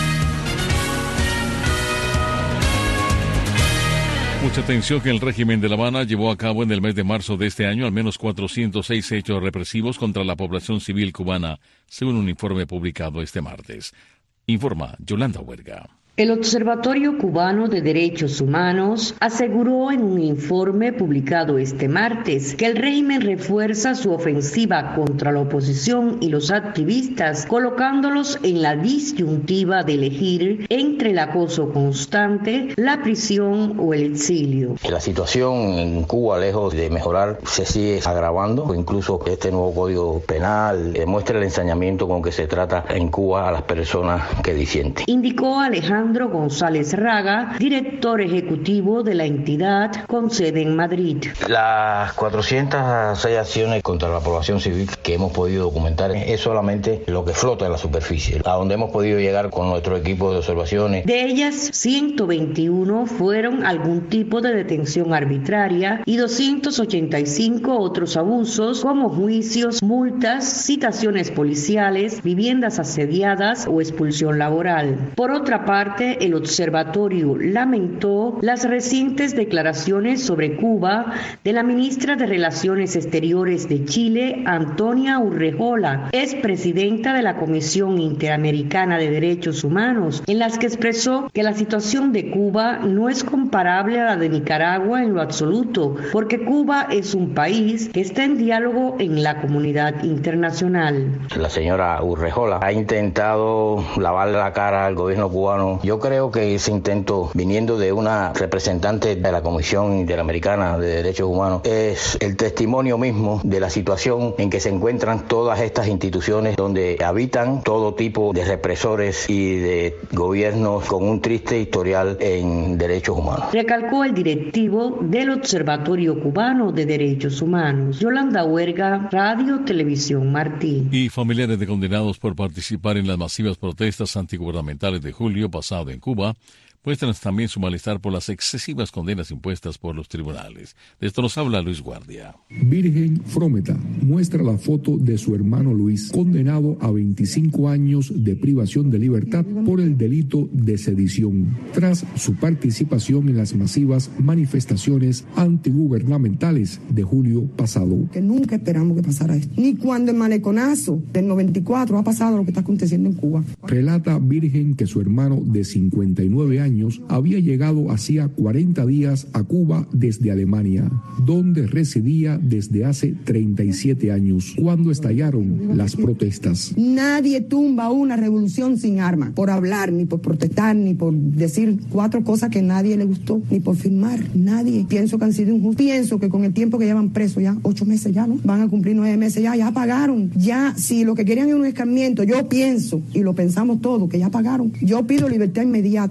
Mucha atención que el régimen de La Habana llevó a cabo en el mes de marzo de este año al menos cuatrocientos seis hechos represivos contra la población civil cubana, según un informe publicado este martes. Informa Yolanda Huerga.
El Observatorio Cubano de Derechos Humanos aseguró en un informe publicado este martes que el régimen refuerza su ofensiva contra la oposición y los activistas, colocándolos en la disyuntiva de elegir entre el acoso constante, la prisión o el exilio.
La situación en Cuba, lejos de mejorar, se sigue agravando. Incluso este nuevo Código Penal demuestra el ensañamiento con que se trata en Cuba a las personas que disienten.
Indicó Alejandro Alejandro González Raga, director ejecutivo de la entidad con sede en Madrid.
Las cuatrocientas seis acciones contra la población civil que hemos podido documentar es solamente lo que flota en la superficie, a donde hemos podido llegar con nuestro equipo de observaciones.
De ellas, ciento veintiuno fueron algún tipo de detención arbitraria y doscientos ochenta y cinco otros abusos como juicios, multas, citaciones policiales, viviendas asediadas o expulsión laboral. Por otra parte, el observatorio lamentó las recientes declaraciones sobre Cuba de la ministra de Relaciones Exteriores de Chile, Antonia Urrejola, expresidenta de la Comisión Interamericana de Derechos Humanos, en las que expresó que la situación de Cuba no es comparable a la de Nicaragua en lo absoluto, porque Cuba es un país que está en diálogo en la comunidad internacional.
La señora Urrejola ha intentado lavar la cara al gobierno cubano. Yo creo que ese intento, viniendo de una representante de la Comisión Interamericana de Derechos Humanos, es el testimonio mismo de la situación en que se encuentran todas estas instituciones donde habitan todo tipo de represores y de gobiernos con un triste historial en derechos humanos.
Recalcó el directivo del Observatorio Cubano de Derechos Humanos, Yolanda Huerga, Radio Televisión Martí.
Y familiares de condenados por participar en las masivas protestas antigubernamentales de julio pasado en Cuba muestran también su malestar por las excesivas condenas impuestas por los tribunales. De esto nos habla Luis Guardia.
Virgen Frometa muestra la foto de su hermano Luis, condenado a veinticinco años de privación de libertad por el delito de sedición, tras su participación en las masivas manifestaciones antigubernamentales de julio pasado.
Que nunca esperamos que pasara esto, ni cuando el maleconazo del noventa y cuatro ha pasado lo que está aconteciendo en Cuba.
Relata Virgen que su hermano de cincuenta y nueve años había llegado hacía cuarenta días a Cuba desde Alemania, donde residía desde hace treinta y siete años, cuando estallaron las protestas.
Nadie tumba una revolución sin armas, por hablar, ni por protestar, ni por decir cuatro cosas que a nadie le gustó, ni por firmar. Nadie. Pienso que han sido injustos. Pienso que con el tiempo que llevan presos ya, ocho meses ya, ¿no? Van a cumplir nueve meses ya, ya pagaron. Ya, si lo que querían es un escarmiento, yo pienso, y lo pensamos todos, que ya pagaron. Yo pido libertad inmediata ya para mí.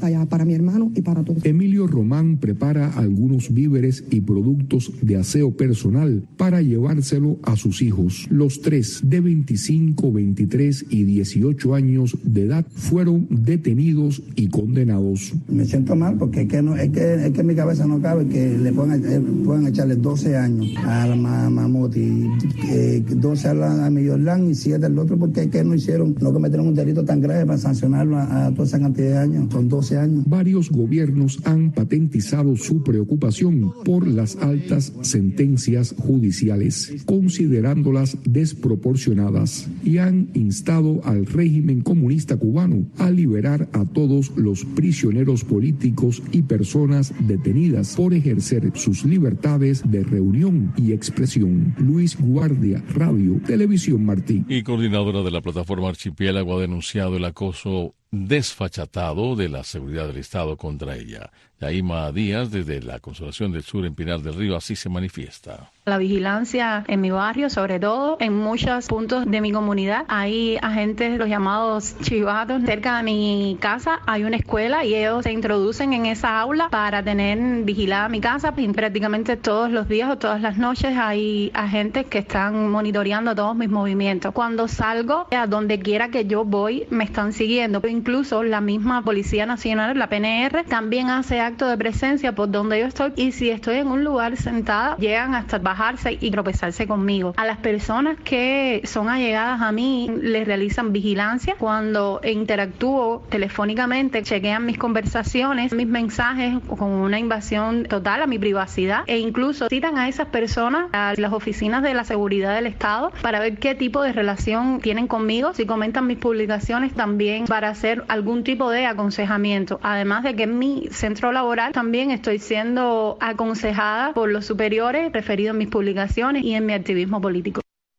mi hermano y para todos.
Emilio Román prepara algunos víveres y productos de aseo personal para llevárselo a sus hijos. Los tres, de veinticinco, veintitrés y dieciocho años de edad, fueron detenidos y condenados.
Me siento mal porque es que, no, es que, es que en mi cabeza no cabe que le puedan, eh, puedan echarle doce años a la Mamotti, eh, doce a, la, a Millorlán y siete al otro, porque es que no hicieron, no cometieron un delito tan grave para sancionarlo a, a toda esa cantidad de años, son doce años.
Varios gobiernos han patentizado su preocupación por las altas sentencias judiciales, considerándolas desproporcionadas, y han instado al régimen comunista cubano a liberar a todos los prisioneros políticos y personas detenidas por ejercer sus libertades de reunión y expresión. Luis Guardia, Radio, Televisión Martí.
Y coordinadora de la plataforma Archipiélago ha denunciado el acoso desfachatado de la seguridad del Estado contra ella. Yaima Díaz, desde la Consolación del Sur en Pinar del Río, así se manifiesta.
La vigilancia en mi barrio, sobre todo en muchos puntos de mi comunidad, hay agentes, los llamados chivatos. Cerca de mi casa hay una escuela y ellos se introducen en esa aula para tener vigilada mi casa. Y prácticamente todos los días o todas las noches hay agentes que están monitoreando todos mis movimientos. Cuando salgo, a donde quiera que yo voy, me están siguiendo. Incluso la misma Policía Nacional, la P N R, también hace acto de presencia por donde yo estoy, y si estoy en un lugar sentada, llegan hasta bajarse y tropezarse conmigo. A las personas que son allegadas a mí les realizan vigilancia. Cuando interactúo telefónicamente, chequean mis conversaciones, mis mensajes, con una invasión total a mi privacidad, e incluso citan a esas personas a las oficinas de la seguridad del Estado para ver qué tipo de relación tienen conmigo. Si comentan mis publicaciones, también para hacer algún tipo de aconsejamiento. Además de que en mi centro laboral también estoy siendo aconsejada por los superiores referidos en mis publicaciones y en mi activismo político.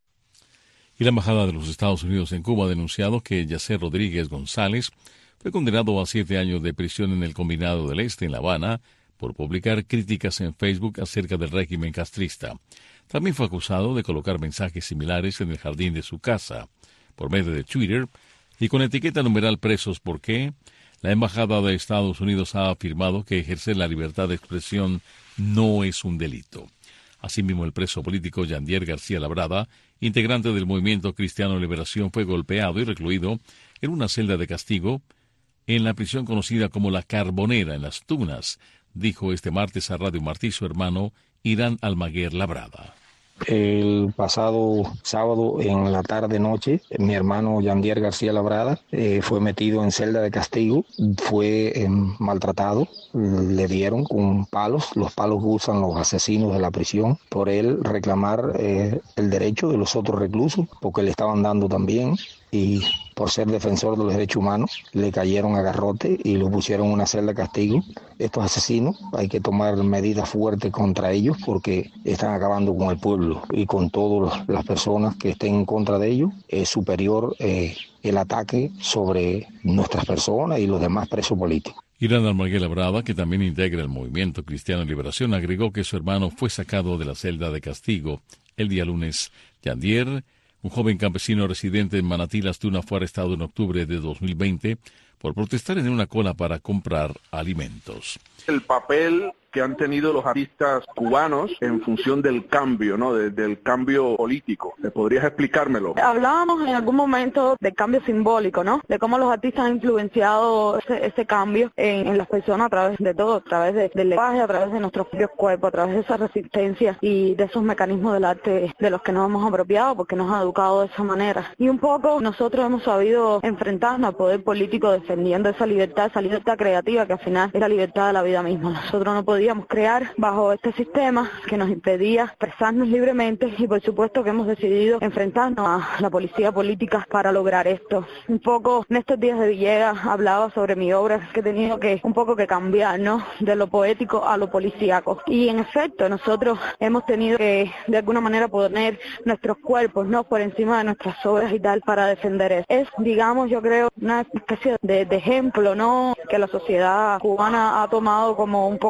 Y la Embajada de los Estados Unidos en Cuba ha denunciado que Yacer Rodríguez González fue condenado a siete años de prisión en el Combinado del Este, en La Habana, por publicar críticas en Facebook acerca del régimen castrista. También fue acusado de colocar mensajes similares en el jardín de su casa por medio de Twitter y con etiqueta numeral presos porque la Embajada de Estados Unidos ha afirmado que ejercer la libertad de expresión no es un delito. Asimismo, el preso político Yandier García Labrada, integrante del Movimiento Cristiano Liberación, fue golpeado y recluido en una celda de castigo en la prisión conocida como La Carbonera, en Las Tunas, dijo este martes a Radio Martí su hermano Irán Almaguer Labrada.
El pasado sábado en la tarde-noche, mi hermano Yandier García Labrada eh, fue metido en celda de castigo, fue eh, maltratado, le dieron con palos, los palos que usan los asesinos de la prisión, por él reclamar eh, el derecho de los otros reclusos, porque le estaban dando también, y por ser defensor de los derechos humanos, le cayeron a garrote y lo pusieron en una celda de castigo. Estos asesinos hay que tomar medidas fuertes contra ellos porque están acabando con el pueblo y con todas las personas que estén en contra de ellos. Es superior eh, el ataque sobre nuestras personas y los demás presos políticos.
Irán Almaguer Labrada, que también integra el Movimiento Cristiano Liberación, agregó que su hermano fue sacado de la celda de castigo el día lunes. Yandier, un joven campesino residente en Manatí, Las Tunas, fue arrestado en octubre de dos mil veinte por protestar en una cola para comprar alimentos.
El papel que han tenido los artistas cubanos en función del cambio, ¿no? De, del cambio político. ¿Me podrías explicármelo?
Hablábamos en algún momento del cambio simbólico, ¿no? De cómo los artistas han influenciado ese, ese cambio en, en las personas a través de todo, a través de, del lenguaje, a través de nuestros propios cuerpos, a través de esa resistencia y de esos mecanismos del arte de los que nos hemos apropiado porque nos ha educado de esa manera. Y un poco nosotros hemos sabido enfrentarnos al poder político defendiendo esa libertad, esa libertad creativa que al final es la libertad de la vida misma. Nosotros no podíamos crear bajo este sistema que nos impedía expresarnos libremente y por supuesto que hemos decidido enfrentarnos a la policía política para lograr esto. Un poco en estos días de Villegas hablaba sobre mi obra que he tenido que un poco que cambiar, ¿no? De lo poético a lo policíaco. Y en efecto nosotros hemos tenido que de alguna manera poner nuestros cuerpos, ¿no? Por encima de nuestras obras y tal para defender eso. Es, digamos, yo creo, una especie de, de ejemplo, ¿no? Que la sociedad cubana ha tomado como un poco como la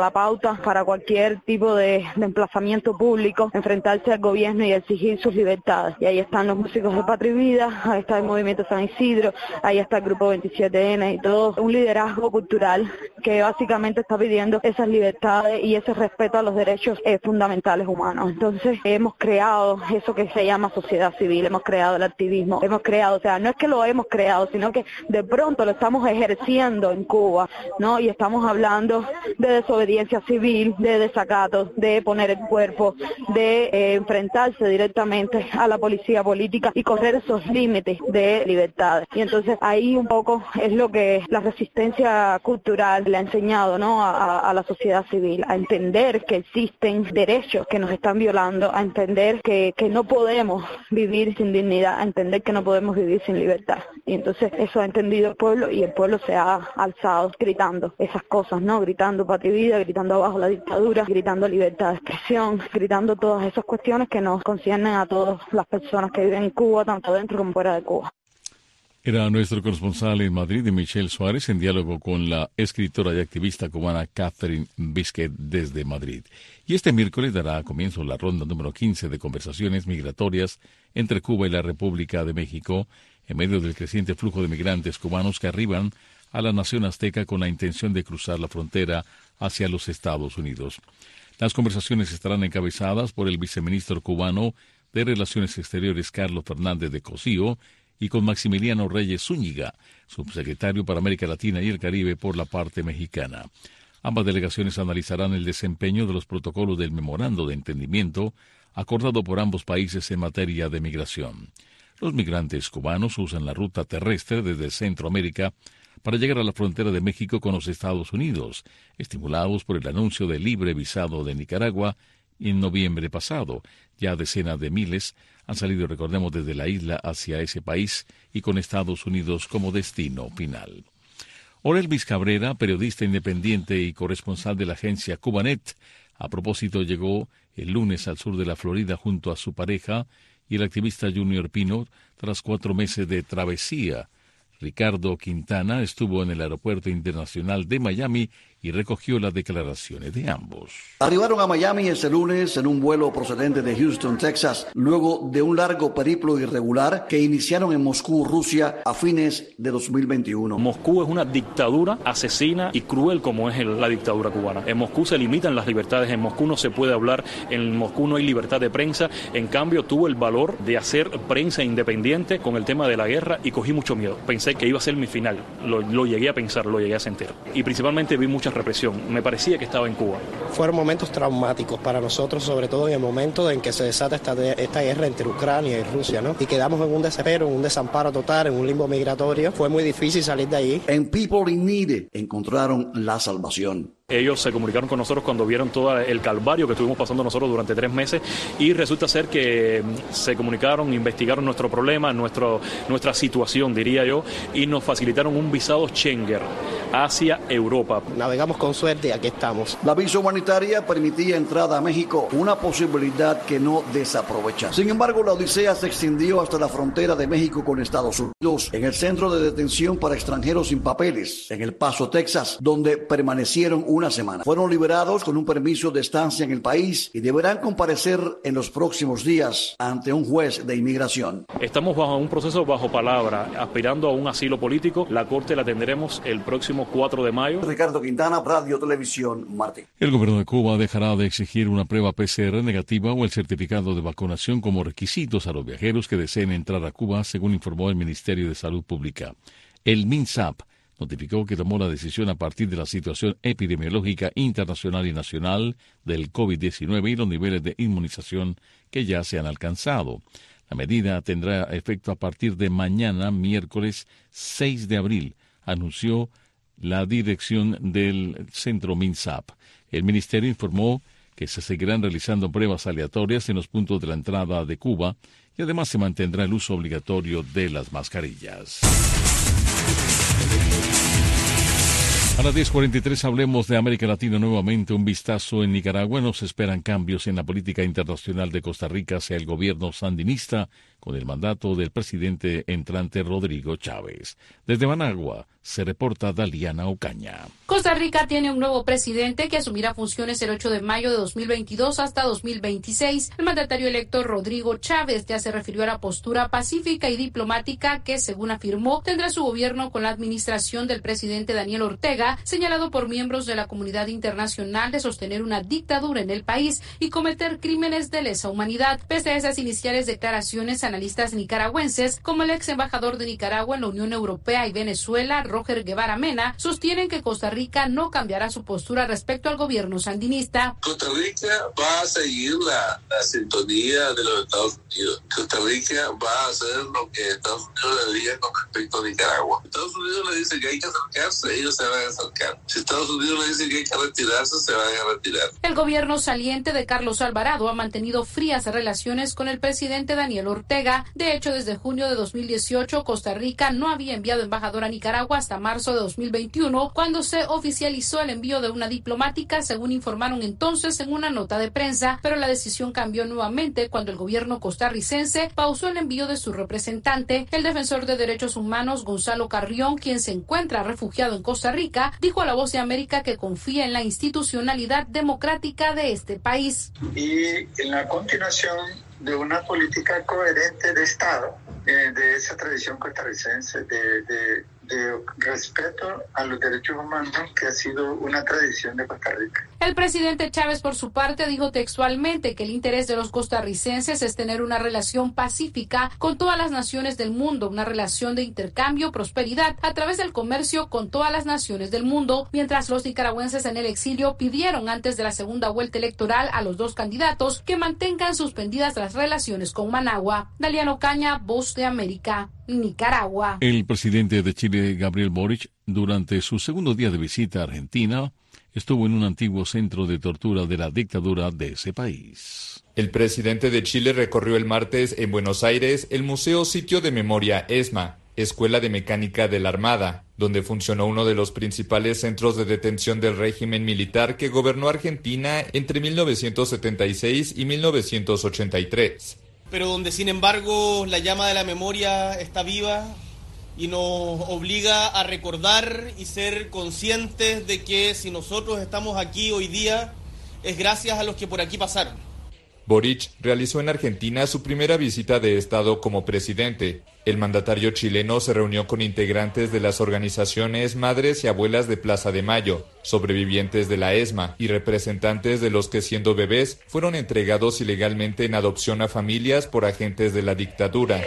la pauta para cualquier tipo de, de emplazamiento público, enfrentarse al gobierno y exigir sus libertades. Y ahí están los músicos de Patria y Vida, ahí está el Movimiento San Isidro, ahí está el Grupo veintisiete ene y todo un liderazgo cultural que básicamente está pidiendo esas libertades y ese respeto a los derechos eh, fundamentales humanos. Entonces hemos creado eso que se llama sociedad civil, hemos creado el activismo, hemos creado, o sea, no es que lo hemos creado, sino que de pronto lo estamos ejerciendo en Cuba, ¿no? Y estamos hablando de desobediencia civil, de desacato, de poner el cuerpo, de eh, enfrentarse directamente a la policía política y correr esos límites de libertades. Y entonces ahí un poco es lo que la resistencia cultural le ha enseñado, ¿no? a, a la sociedad civil, a entender que existen derechos que nos están violando, a entender que, que no podemos vivir sin dignidad, a entender que no podemos vivir sin libertad. Y entonces eso ha entendido el pueblo y el pueblo se ha alzado gritando esas cosas, ¿no? Gritando patria y vida, gritando abajo la dictadura, gritando libertad de expresión, gritando todas esas cuestiones que nos conciernen a todas las personas que viven en Cuba, tanto dentro como fuera de Cuba.
Era nuestro corresponsal en Madrid, Michelle Suárez, en diálogo con la escritora y activista cubana Catherine Bisquet desde Madrid. Y este miércoles dará comienzo la ronda número quince de conversaciones migratorias entre Cuba y la República de México, en medio del creciente flujo de migrantes cubanos que arriban a la nación azteca con la intención de cruzar la frontera hacia los Estados Unidos. Las conversaciones estarán encabezadas por el viceministro cubano de Relaciones Exteriores, Carlos Fernández de Cosío, y con Maximiliano Reyes Zúñiga, subsecretario para América Latina y el Caribe por la parte mexicana. Ambas delegaciones analizarán el desempeño de los protocolos del memorando de entendimiento acordado por ambos países en materia de migración. Los migrantes cubanos usan la ruta terrestre desde Centroamérica para llegar a la frontera de México con los Estados Unidos, estimulados por el anuncio de libre visado de Nicaragua en noviembre pasado. Ya decenas de miles han salido, recordemos, desde la isla hacia ese país y con Estados Unidos como destino final. Orelvis Cabrera, periodista independiente y corresponsal de la agencia Cubanet, a propósito llegó el lunes al sur de la Florida junto a su pareja y el activista Junior Pino tras cuatro meses de travesía. Ricardo Quintana estuvo en el Aeropuerto Internacional de Miami y recogió las declaraciones de ambos.
Arribaron a Miami este lunes en un vuelo procedente de Houston, Texas, luego de un largo periplo irregular que iniciaron en Moscú, Rusia, a fines de dos mil veintiuno.
Moscú es una dictadura asesina y cruel como es el, la dictadura cubana. En Moscú se limitan las libertades, en Moscú no se puede hablar, en Moscú no hay libertad de prensa. En cambio, tuve el valor de hacer prensa independiente con el tema de la guerra y cogí mucho miedo. Pensé que iba a ser mi final, lo, lo llegué a pensar, lo llegué a sentir. Y principalmente vi mucha represión, me parecía que estaba en Cuba.
Fueron momentos traumáticos para nosotros, sobre todo en el momento en que se desata esta, esta guerra entre Ucrania y Rusia, ¿no? Y quedamos en un desespero, en un desamparo total, en un limbo migratorio. Fue muy difícil salir de allí.
En People in Need encontraron la salvación.
Ellos se comunicaron con nosotros cuando vieron todo el calvario que estuvimos pasando nosotros durante tres meses y resulta ser que se comunicaron, investigaron nuestro problema, nuestro, nuestra situación, diría yo, y nos facilitaron un visado Schengen hacia Europa.
Navegamos con suerte y aquí estamos.
La visa humanitaria permitía entrada a México, una posibilidad que no desaprovechar. Sin embargo, la odisea se extendió hasta la frontera de México con Estados Unidos, en el centro de detención para extranjeros sin papeles, en El Paso, Texas, donde permanecieron una semana. Fueron liberados con un permiso de estancia en el país y deberán comparecer en los próximos días ante un juez de inmigración.
Estamos bajo un proceso bajo palabra, aspirando a un asilo político. La corte la tendremos el próximo cuatro de mayo.
Ricardo Quintana, Radio Televisión Martín.
El gobierno de Cuba dejará de exigir una prueba P C R negativa o el certificado de vacunación como requisitos a los viajeros que deseen entrar a Cuba, según informó el Ministerio de Salud Pública. El MINSAP notificó que tomó la decisión a partir de la situación epidemiológica internacional y nacional del COVID diecinueve y los niveles de inmunización que ya se han alcanzado. La medida tendrá efecto a partir de mañana, miércoles seis de abril, anunció la dirección del centro MINSAP. El ministerio informó que se seguirán realizando pruebas aleatorias en los puntos de la entrada de Cuba y además se mantendrá el uso obligatorio de las mascarillas. A las diez cuarenta y tres hablemos de América Latina nuevamente. Un vistazo en Nicaragua. Nos esperan cambios en la política internacional de Costa Rica hacia el gobierno sandinista, con con el mandato del presidente entrante Rodrigo Chávez. Desde Managua se reporta Daliana Ocaña.
Costa Rica tiene un nuevo presidente que asumirá funciones el ocho de mayo de dos mil veintidós hasta dos mil veintiséis. El mandatario electo Rodrigo Chávez ya se refirió a la postura pacífica y diplomática que, según afirmó, tendrá su gobierno con la administración del presidente Daniel Ortega, señalado por miembros de la comunidad internacional de sostener una dictadura en el país y cometer crímenes de lesa humanidad. Pese a esas iniciales declaraciones, analistas nicaragüenses, como el ex embajador de Nicaragua en la Unión Europea y Venezuela, Roger Guevara Mena, sostienen que Costa Rica no cambiará su postura respecto al gobierno sandinista.
Costa Rica va a seguir la, la sintonía de los Estados Unidos. Costa Rica va a hacer lo que Estados Unidos le diga con respecto a Nicaragua. Estados Unidos le dice que hay que acercarse, ellos se van a acercar. Si Estados Unidos le dice que hay que retirarse, se van a retirar.
El gobierno saliente de Carlos Alvarado ha mantenido frías relaciones con el presidente Daniel Ortega. De hecho, desde junio de dos mil dieciocho, Costa Rica no había enviado embajador a Nicaragua hasta marzo de dos mil veintiuno, cuando se oficializó el envío de una diplomática, según informaron entonces en una nota de prensa, pero la decisión cambió nuevamente cuando el gobierno costarricense pausó el envío de su representante. El defensor de derechos humanos Gonzalo Carrión, quien se encuentra refugiado en Costa Rica, dijo a La Voz de América que confía en la institucionalidad democrática de este país.
Y en la continuación de una política coherente de Estado, eh, de esa tradición costarricense, de, de, de respeto a los derechos humanos, que ha sido una tradición de Costa Rica.
El presidente Chávez, por su parte, dijo textualmente que el interés de los costarricenses es tener una relación pacífica con todas las naciones del mundo, una relación de intercambio, prosperidad, a través del comercio con todas las naciones del mundo, mientras los nicaragüenses en el exilio pidieron antes de la segunda vuelta electoral a los dos candidatos que mantengan suspendidas las relaciones con Managua. Daliana Ocaña, Voz de América, Nicaragua.
El presidente de Chile, Gabriel Boric, durante su segundo día de visita a Argentina, estuvo en un antiguo centro de tortura de la dictadura de ese país.
El presidente de Chile recorrió el martes en Buenos Aires el Museo Sitio de Memoria ESMA, Escuela de Mecánica de la Armada, donde funcionó uno de los principales centros de detención del régimen militar que gobernó Argentina entre mil novecientos setenta y seis y mil novecientos ochenta y tres.
Pero donde, sin embargo, la llama de la memoria está viva y nos obliga a recordar y ser conscientes de que si nosotros estamos aquí hoy día es gracias a los que por aquí pasaron.
Boric realizó en Argentina su primera visita de Estado como presidente. El mandatario chileno se reunió con integrantes de las organizaciones Madres y Abuelas de Plaza de Mayo, sobrevivientes de la ESMA y representantes de los que siendo bebés fueron entregados ilegalmente en adopción a familias por agentes de la dictadura.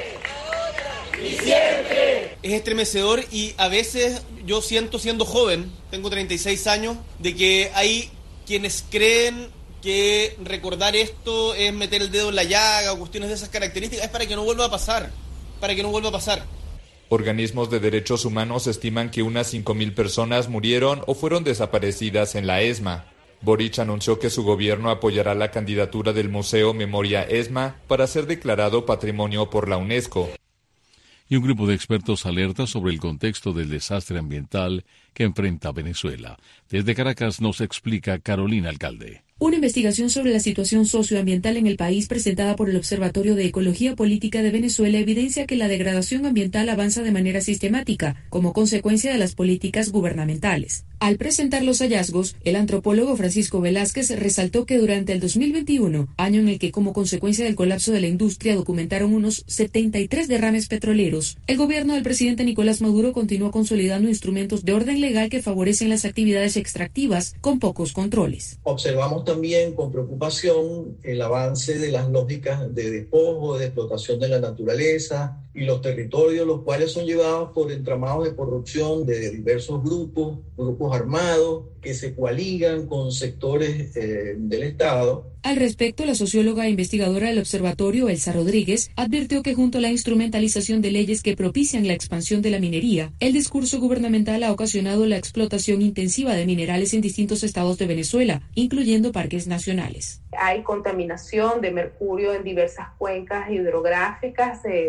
Es estremecedor y a veces yo siento, siendo joven, tengo treinta y seis años, de que hay quienes creen que recordar esto es meter el dedo en la llaga o cuestiones de esas características. Es para que no vuelva a pasar, para que no vuelva a pasar.
Organismos de derechos humanos estiman que unas cinco mil personas murieron o fueron desaparecidas en la ESMA. Boric anunció que su gobierno apoyará la candidatura del Museo Memoria ESMA para ser declarado patrimonio por la UNESCO.
Y un grupo de expertos alerta sobre el contexto del desastre ambiental que enfrenta Venezuela. Desde Caracas nos explica Carolina Alcalde.
Una investigación sobre la situación socioambiental en el país presentada por el Observatorio de Ecología Política de Venezuela evidencia que la degradación ambiental avanza de manera sistemática como consecuencia de las políticas gubernamentales. Al presentar los hallazgos, el antropólogo Francisco Velázquez resaltó que durante el dos mil veintiuno, año en el que como consecuencia del colapso de la industria documentaron unos setenta y tres derrames petroleros, el gobierno del presidente Nicolás Maduro continuó consolidando instrumentos de orden legal que favorecen las actividades extractivas con pocos controles.
Observamos también con preocupación el avance de las lógicas de despojo, de explotación de la naturaleza y los territorios, los cuales son llevados por entramados de corrupción de diversos grupos, grupos armados, que se coaligan con sectores eh, del Estado.
Al respecto, la socióloga e investigadora del observatorio, Elsa Rodríguez, advirtió que junto a la instrumentalización de leyes que propician la expansión de la minería, el discurso gubernamental ha ocasionado la explotación intensiva de minerales en distintos estados de Venezuela, incluyendo parques nacionales.
Hay contaminación de mercurio en diversas cuencas hidrográficas eh, del país.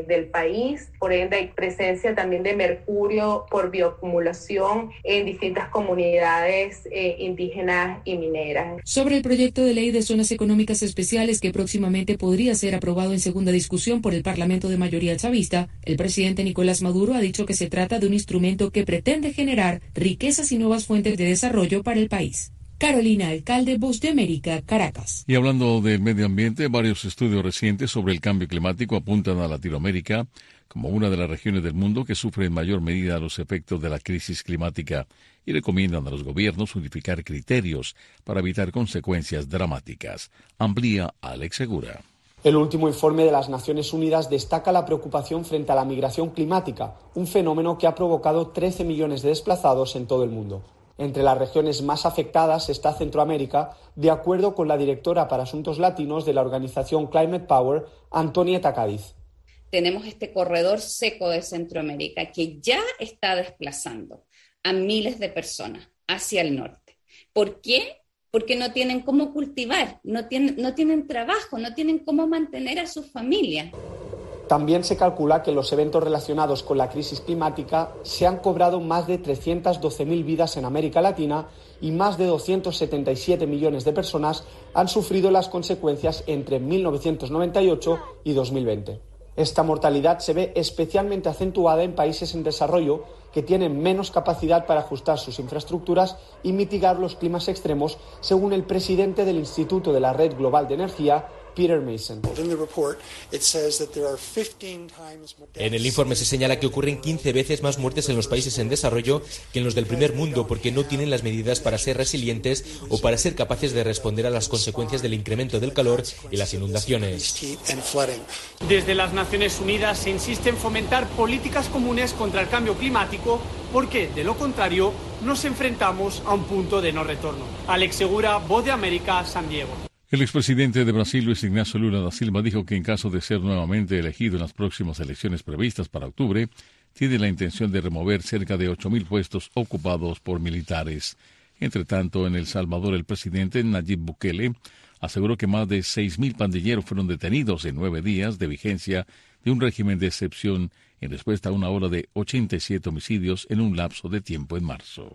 país, por ende hay presencia también de mercurio por bioacumulación en distintas comunidades eh, indígenas y mineras.
Sobre el proyecto de ley de zonas económicas especiales que próximamente podría ser aprobado en segunda discusión por el Parlamento de mayoría chavista, el presidente Nicolás Maduro ha dicho que se trata de un instrumento que pretende generar riquezas y nuevas fuentes de desarrollo para el país. Carolina Alcalde, Voz de América, Caracas.
Y hablando del medio ambiente, varios estudios recientes sobre el cambio climático apuntan a Latinoamérica como una de las regiones del mundo que sufre en mayor medida los efectos de la crisis climática y recomiendan a los gobiernos unificar criterios para evitar consecuencias dramáticas. Amplía Alex Segura.
El último informe de las Naciones Unidas destaca la preocupación frente a la migración climática, un fenómeno que ha provocado trece millones de desplazados en todo el mundo. Entre las regiones más afectadas está Centroamérica, de acuerdo con la directora para Asuntos Latinos de la organización Climate Power, Antonieta Cádiz.
Tenemos este corredor seco de Centroamérica que ya está desplazando a miles de personas hacia el norte. ¿Por qué? Porque no tienen cómo cultivar, no tienen, no tienen trabajo, no tienen cómo mantener a sus familias.
También se calcula que los eventos relacionados con la crisis climática se han cobrado más de trescientas doce mil vidas en América Latina y más de doscientos setenta y siete millones de personas han sufrido las consecuencias entre mil novecientos noventa y ocho y dos mil veinte. Esta mortalidad se ve especialmente acentuada en países en desarrollo que tienen menos capacidad para ajustar sus infraestructuras y mitigar los climas extremos, según el presidente del Instituto de la Red Global de Energía, Peter Mason.
En el informe se señala que ocurren quince veces más muertes en los países en desarrollo que en los del primer mundo porque no tienen las medidas para ser resilientes o para ser capaces de responder a las consecuencias del incremento del calor y las inundaciones.
Desde las Naciones Unidas se insiste en fomentar políticas comunes contra el cambio climático porque, de lo contrario, nos enfrentamos a un punto de no retorno. Alex Segura, Voz de América, San Diego.
El expresidente de Brasil, Luis Ignacio Lula da Silva, dijo que en caso de ser nuevamente elegido en las próximas elecciones previstas para octubre, tiene la intención de remover cerca de ocho mil puestos ocupados por militares. Entre tanto, en El Salvador, el presidente Nayib Bukele aseguró que más de seis mil pandilleros fueron detenidos en nueve días de vigencia de un régimen de excepción en respuesta a una ola de ochenta y siete homicidios en un lapso de tiempo en marzo.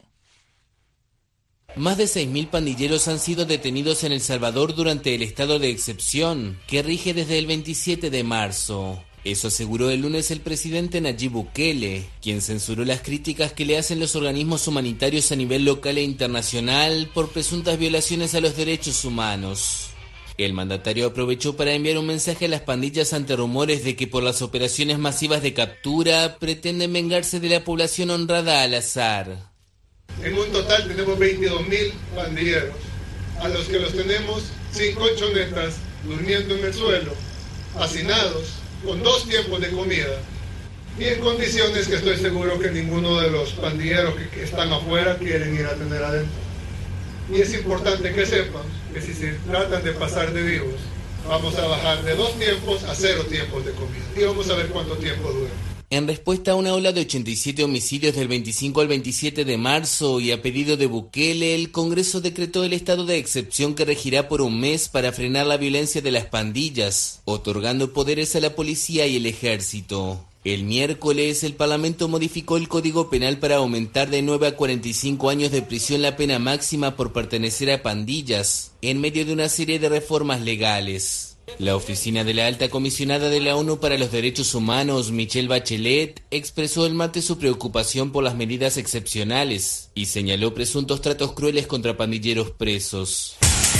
Más de seis mil pandilleros han sido detenidos en El Salvador durante el estado de excepción, que rige desde el veintisiete de marzo. Eso aseguró el lunes el presidente Nayib Bukele, quien censuró las críticas que le hacen los organismos humanitarios a nivel local e internacional por presuntas violaciones a los derechos humanos. El mandatario aprovechó para enviar un mensaje a las pandillas ante rumores de que por las operaciones masivas de captura pretenden vengarse de la población honrada al azar.
En un total tenemos veintidós mil pandilleros, a los que los tenemos sin colchonetas, durmiendo en el suelo, hacinados, con dos tiempos de comida, y en condiciones que estoy seguro que ninguno de los pandilleros que, que están afuera quieren ir a tener adentro. Y es importante que sepan que si se tratan de pasar de vivos, vamos a bajar de dos tiempos a cero tiempos de comida, y vamos a ver cuánto tiempo dura.
En respuesta a una ola de ochenta y siete homicidios del veinticinco al veintisiete de marzo y a pedido de Bukele, el Congreso decretó el estado de excepción que regirá por un mes para frenar la violencia de las pandillas, otorgando poderes a la policía y el ejército. El miércoles, el Parlamento modificó el Código Penal para aumentar de nueve a cuarenta y cinco años de prisión la pena máxima por pertenecer a pandillas, en medio de una serie de reformas legales. La oficina de la Alta Comisionada de la ONU para los Derechos Humanos, Michelle Bachelet, expresó el martes su preocupación por las medidas excepcionales y señaló presuntos tratos crueles contra pandilleros presos.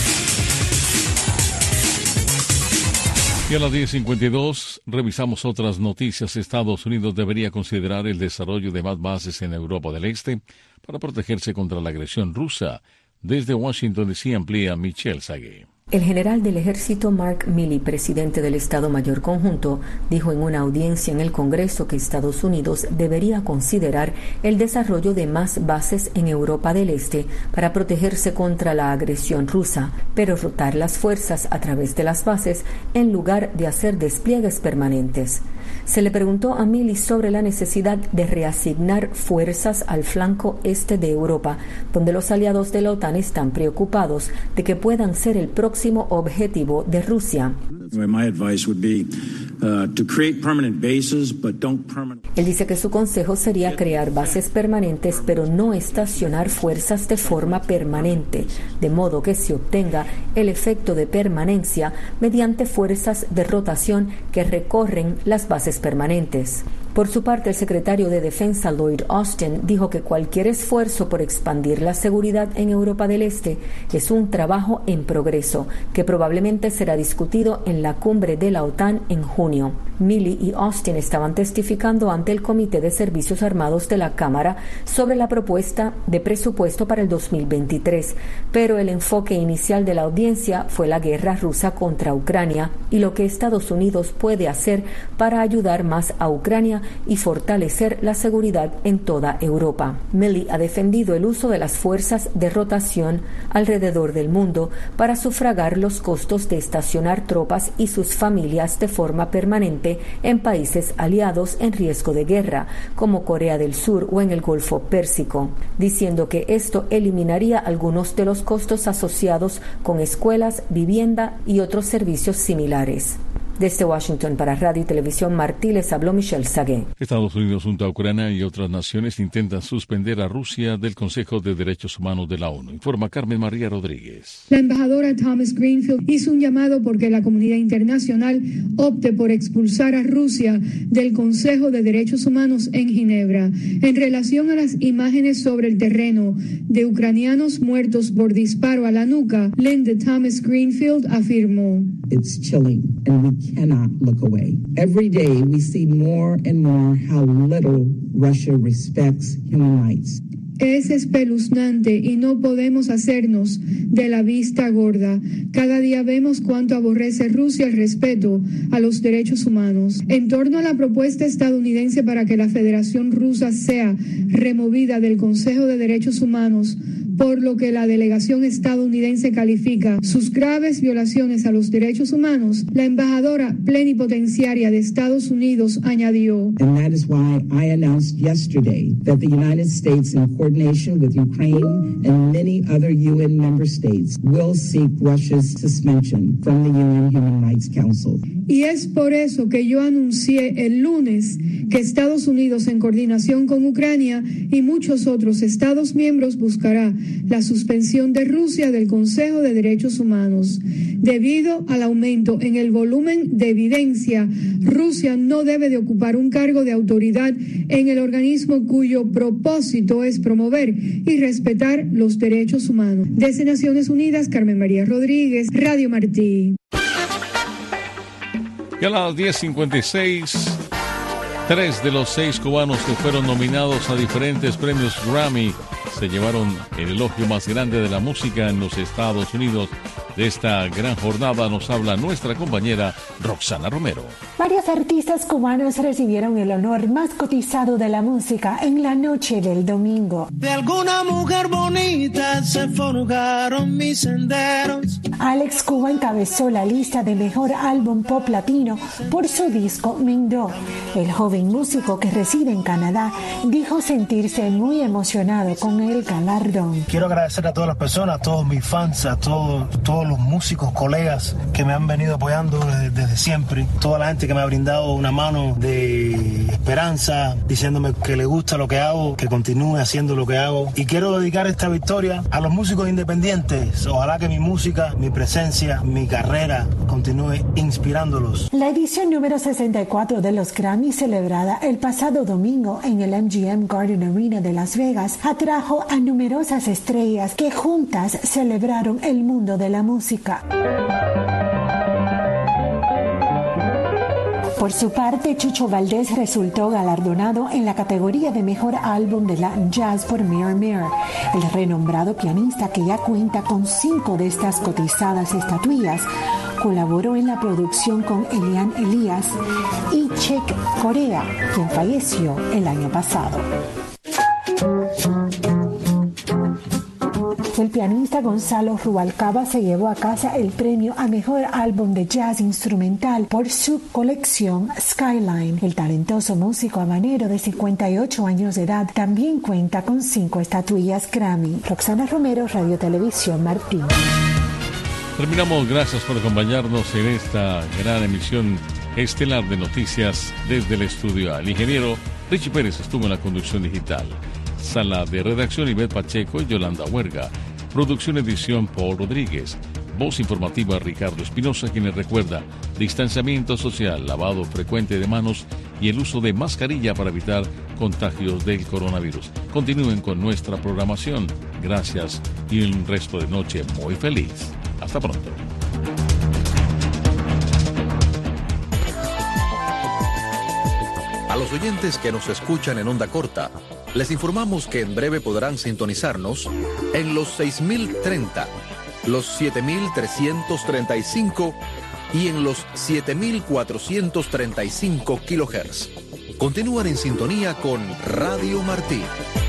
Y a las diez cincuenta y dos revisamos otras noticias. Estados Unidos debería considerar el desarrollo de más bases en Europa del Este para protegerse contra la agresión rusa. Desde Washington D C amplía Michelle Sagué.
El general del ejército Mark Milley, presidente del Estado Mayor Conjunto, dijo en una audiencia en el Congreso que Estados Unidos debería considerar el desarrollo de más bases en Europa del Este para protegerse contra la agresión rusa, pero rotar las fuerzas a través de las bases en lugar de hacer despliegues permanentes. Se le preguntó a Milley sobre la necesidad de reasignar fuerzas al flanco este de Europa, donde los aliados de la OTAN están preocupados de que puedan ser el próximo objetivo de Rusia. Uh, to create permanent bases, but don't permanent... Él dice que su consejo sería crear bases permanentes, pero no estacionar fuerzas de forma permanente, de modo que se obtenga el efecto de permanencia mediante fuerzas de rotación que recorren las bases permanentes. Por su parte, el secretario de Defensa Lloyd Austin dijo que cualquier esfuerzo por expandir la seguridad en Europa del Este es un trabajo en progreso que probablemente será discutido en la cumbre de la OTAN en junio. Milley y Austin estaban testificando ante el Comité de Servicios Armados de la Cámara sobre la propuesta de presupuesto para el dos mil veintitrés, pero el enfoque inicial de la audiencia fue la guerra rusa contra Ucrania y lo que Estados Unidos puede hacer para ayudar más a Ucrania y fortalecer la seguridad en toda Europa. Milley ha defendido el uso de las fuerzas de rotación alrededor del mundo para sufragar los costos de estacionar tropas y sus familias de forma permanente en países aliados en riesgo de guerra, como Corea del Sur o en el Golfo Pérsico, diciendo que esto eliminaría algunos de los costos asociados con escuelas, vivienda y otros servicios similares. Desde Washington para Radio y Televisión Martí les habló Michelle Sagué.
Estados Unidos junto a Ucrania y otras naciones intentan suspender a Rusia del Consejo de Derechos Humanos de la ONU. Informa Carmen María Rodríguez.
La embajadora Thomas Greenfield hizo un llamado porque la comunidad internacional opte por expulsar a Rusia del Consejo de Derechos Humanos en Ginebra. En relación a las imágenes sobre el terreno de ucranianos muertos por disparo a la nuca, Linda Thomas Greenfield afirmó:
It's chilling and we cannot look away. Every day we see more and more how little Russia respects human rights.
Es espeluznante y no podemos hacernos de la vista gorda. Cada día vemos cuánto aborrece Rusia el respeto a los derechos humanos. En torno a la propuesta estadounidense para que la Federación Rusa sea removida del Consejo de Derechos Humanos, por lo que la delegación estadounidense califica sus graves violaciones a los derechos humanos, la embajadora plenipotenciaria de Estados Unidos añadió:
And that is why I announced yesterday that the United States, in coordination with Ukraine and many other U N member states, will seek Russia's suspension from the U N Human Rights Council.
Y es por eso que yo anuncié el lunes que Estados Unidos, en coordinación con Ucrania y muchos otros Estados miembros, buscará la suspensión de Rusia del Consejo de Derechos Humanos. Debido al aumento en el volumen de evidencia, Rusia no debe de ocupar un cargo de autoridad en el organismo cuyo propósito es promover y respetar los derechos humanos. Desde Naciones Unidas, Carmen María Rodríguez, Radio Martí.
Y a las diez cincuenta y seis, tres de los seis cubanos que fueron nominados a diferentes premios Grammy se llevaron el elogio más grande de la música en los Estados Unidos. De esta gran jornada nos habla nuestra compañera Roxana Romero.
Varios artistas cubanos recibieron el honor más cotizado de la música en la noche del domingo.
De alguna mujer bonita se forjaron mis senderos.
Alex Cuba encabezó la lista de mejor álbum pop latino por su disco Mingdo. El joven músico que reside en Canadá dijo sentirse muy emocionado con el galardón.
Quiero agradecer a todas las personas, a todos mis fans, a todos, todos los músicos, colegas que me han venido apoyando desde, desde siempre. Toda la gente que me ha brindado una mano de esperanza, diciéndome que le gusta lo que hago, que continúe haciendo lo que hago. Y quiero dedicar esta victoria a los músicos independientes. Ojalá que mi música, mi presencia, mi carrera continúe inspirándolos.
La edición número sesenta y cuatro de los Grammy, celebrada el pasado domingo en el M G M Garden Arena de Las Vegas, atrajo a numerosas estrellas que juntas celebraron el mundo de la música. Por su parte, Chucho Valdés resultó galardonado en la categoría de Mejor Álbum de Latin Jazz por Mirror Mirror. El renombrado pianista, que ya cuenta con cinco de estas cotizadas estatuillas, colaboró en la producción con Elian Elías y Chick Corea, quien falleció el año pasado. El pianista Gonzalo Rubalcaba se llevó a casa el premio a Mejor Álbum de Jazz Instrumental por su colección Skyline. El talentoso músico habanero de cincuenta y ocho años de edad también cuenta con cinco estatuillas Grammy. Roxana Romero, Radio Televisión Martín.
Terminamos, gracias por acompañarnos en esta gran emisión estelar de noticias desde el estudio A. El ingeniero Richie Pérez estuvo en la conducción digital. Sala de redacción Ivette Pacheco y Yolanda Huerga. Producción edición Paul Rodríguez. Voz informativa Ricardo Espinosa, quien les recuerda distanciamiento social, lavado frecuente de manos y el uso de mascarilla para evitar contagios del coronavirus. Continúen con nuestra programación. Gracias y un resto de noche muy feliz. Hasta pronto.
A los oyentes que nos escuchan en onda corta, les informamos que en breve podrán sintonizarnos en los seis mil treinta, los siete mil trescientos treinta y cinco y en los siete mil cuatrocientos treinta y cinco kilohertz. Continúan en sintonía con Radio Martí.